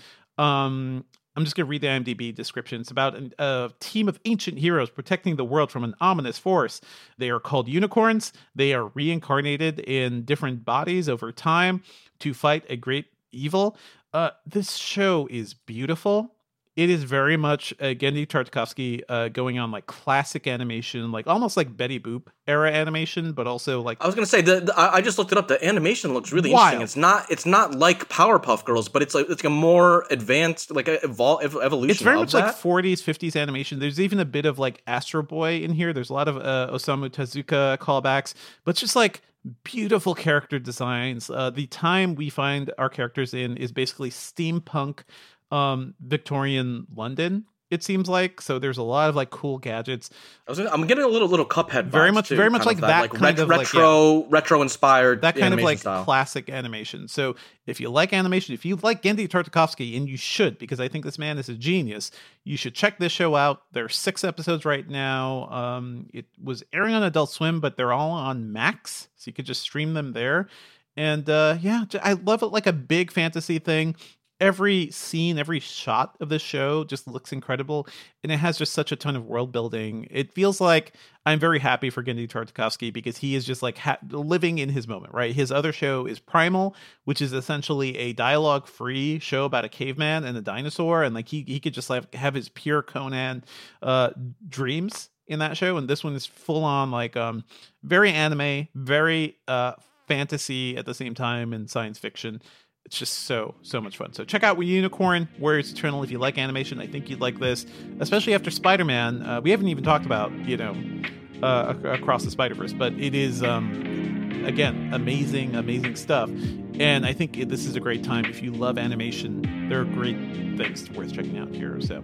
Speaker 2: Um, I'm just going to read the IMDb description. It's about an, a team of ancient heroes protecting the world from an ominous force. They are called unicorns. They are reincarnated in different bodies over time to fight a great evil. Uh, this show is beautiful. It is very much uh, Genndy Tartakovsky uh, going on like classic animation, like almost like Betty Boop era animation, but also like
Speaker 4: I was gonna say the, the I I just looked it up. The animation looks really
Speaker 2: Wild.
Speaker 4: interesting. It's not it's not like Powerpuff Girls, but it's like it's like a more advanced like a evol- ev- evolution.
Speaker 2: it's very
Speaker 4: of
Speaker 2: much
Speaker 4: that.
Speaker 2: like forties, fifties animation. There's even a bit of like Astro Boy in here. There's a lot of uh, Osamu Tezuka callbacks, but it's just like beautiful character designs. Uh, the time we find our characters in is basically steampunk um Victorian London, it seems like. So there's a lot of like cool gadgets.
Speaker 4: I was gonna, I'm getting a little little Cuphead.
Speaker 2: Very
Speaker 4: vibes,
Speaker 2: much-
Speaker 4: too,
Speaker 2: very much
Speaker 4: kind
Speaker 2: like
Speaker 4: of
Speaker 2: that
Speaker 4: like
Speaker 2: kind
Speaker 4: ret-
Speaker 2: of, like,
Speaker 4: retro retro inspired
Speaker 2: That kind of
Speaker 4: animation
Speaker 2: like
Speaker 4: style.
Speaker 2: classic animation. So if you like animation, if you like Genndy Tartakovsky, and you should, because I think this man is a genius, you should check this show out. There are six episodes right now. Um, it was airing on Adult Swim, but they're all on Max, so you could just stream them there. And uh, yeah, j- I love it, like a big fantasy thing. Every scene, every shot of the show just looks incredible, and it has just such a ton of world building. It feels like I'm very happy for Genndy Tartakovsky because he is just like ha- living in his moment, right? His other show is Primal, which is essentially a dialogue-free show about a caveman and a dinosaur, and like he he could just like have his pure Conan uh, dreams in that show, and this one is full on like um very anime, very uh fantasy at the same time, and science fiction. It's just so, so much fun. So check out Unicorn Warriors Eternal if you like animation. I think you'd like this, especially after Spider-Man. Uh, we haven't even talked about, you know, uh, ac- Across the Spider-Verse, but it is, um, again, amazing, amazing stuff. And I think it, this is a great time. If you love animation, there are great things worth checking out here. So,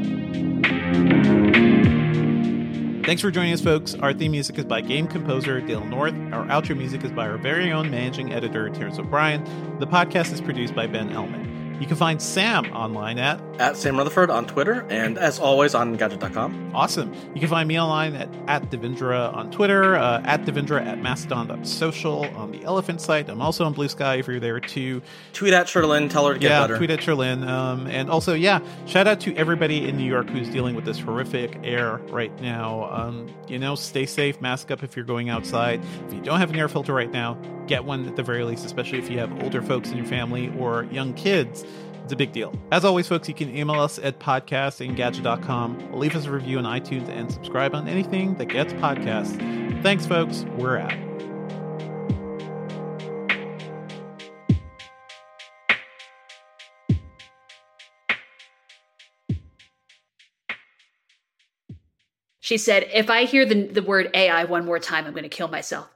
Speaker 2: yeah. Thanks for joining us, folks. Our theme music is by game composer Dale North. Our outro music is by our very own managing editor, Terrence O'Brien. The podcast is produced by Ben Ellman. You can find Sam online at
Speaker 4: At Sam Rutherford on Twitter, and as always on Gadget dot com.
Speaker 2: Awesome. You can find me online at, at Devindra on Twitter, uh, at Devindra at Mastodon dot social on the Elephant site. I'm also on Blue Sky if you're there too.
Speaker 4: Tweet at Cherlin, tell her to get
Speaker 2: yeah,
Speaker 4: better.
Speaker 2: tweet at Cherlin. Um, and also, yeah, shout out to everybody in New York who's dealing with this horrific air right now. Um, you know, stay safe, mask up if you're going outside. If you don't have an air filter right now, get one at the very least, especially if you have older folks in your family or young kids. It's a big deal. As always, folks, you can email us at podcast at engadget dot com. Leave us a review on iTunes and subscribe on anything that gets podcasts. Thanks, folks. We're out.
Speaker 3: She said, if I hear the, the word A I one more time, I'm going to kill myself.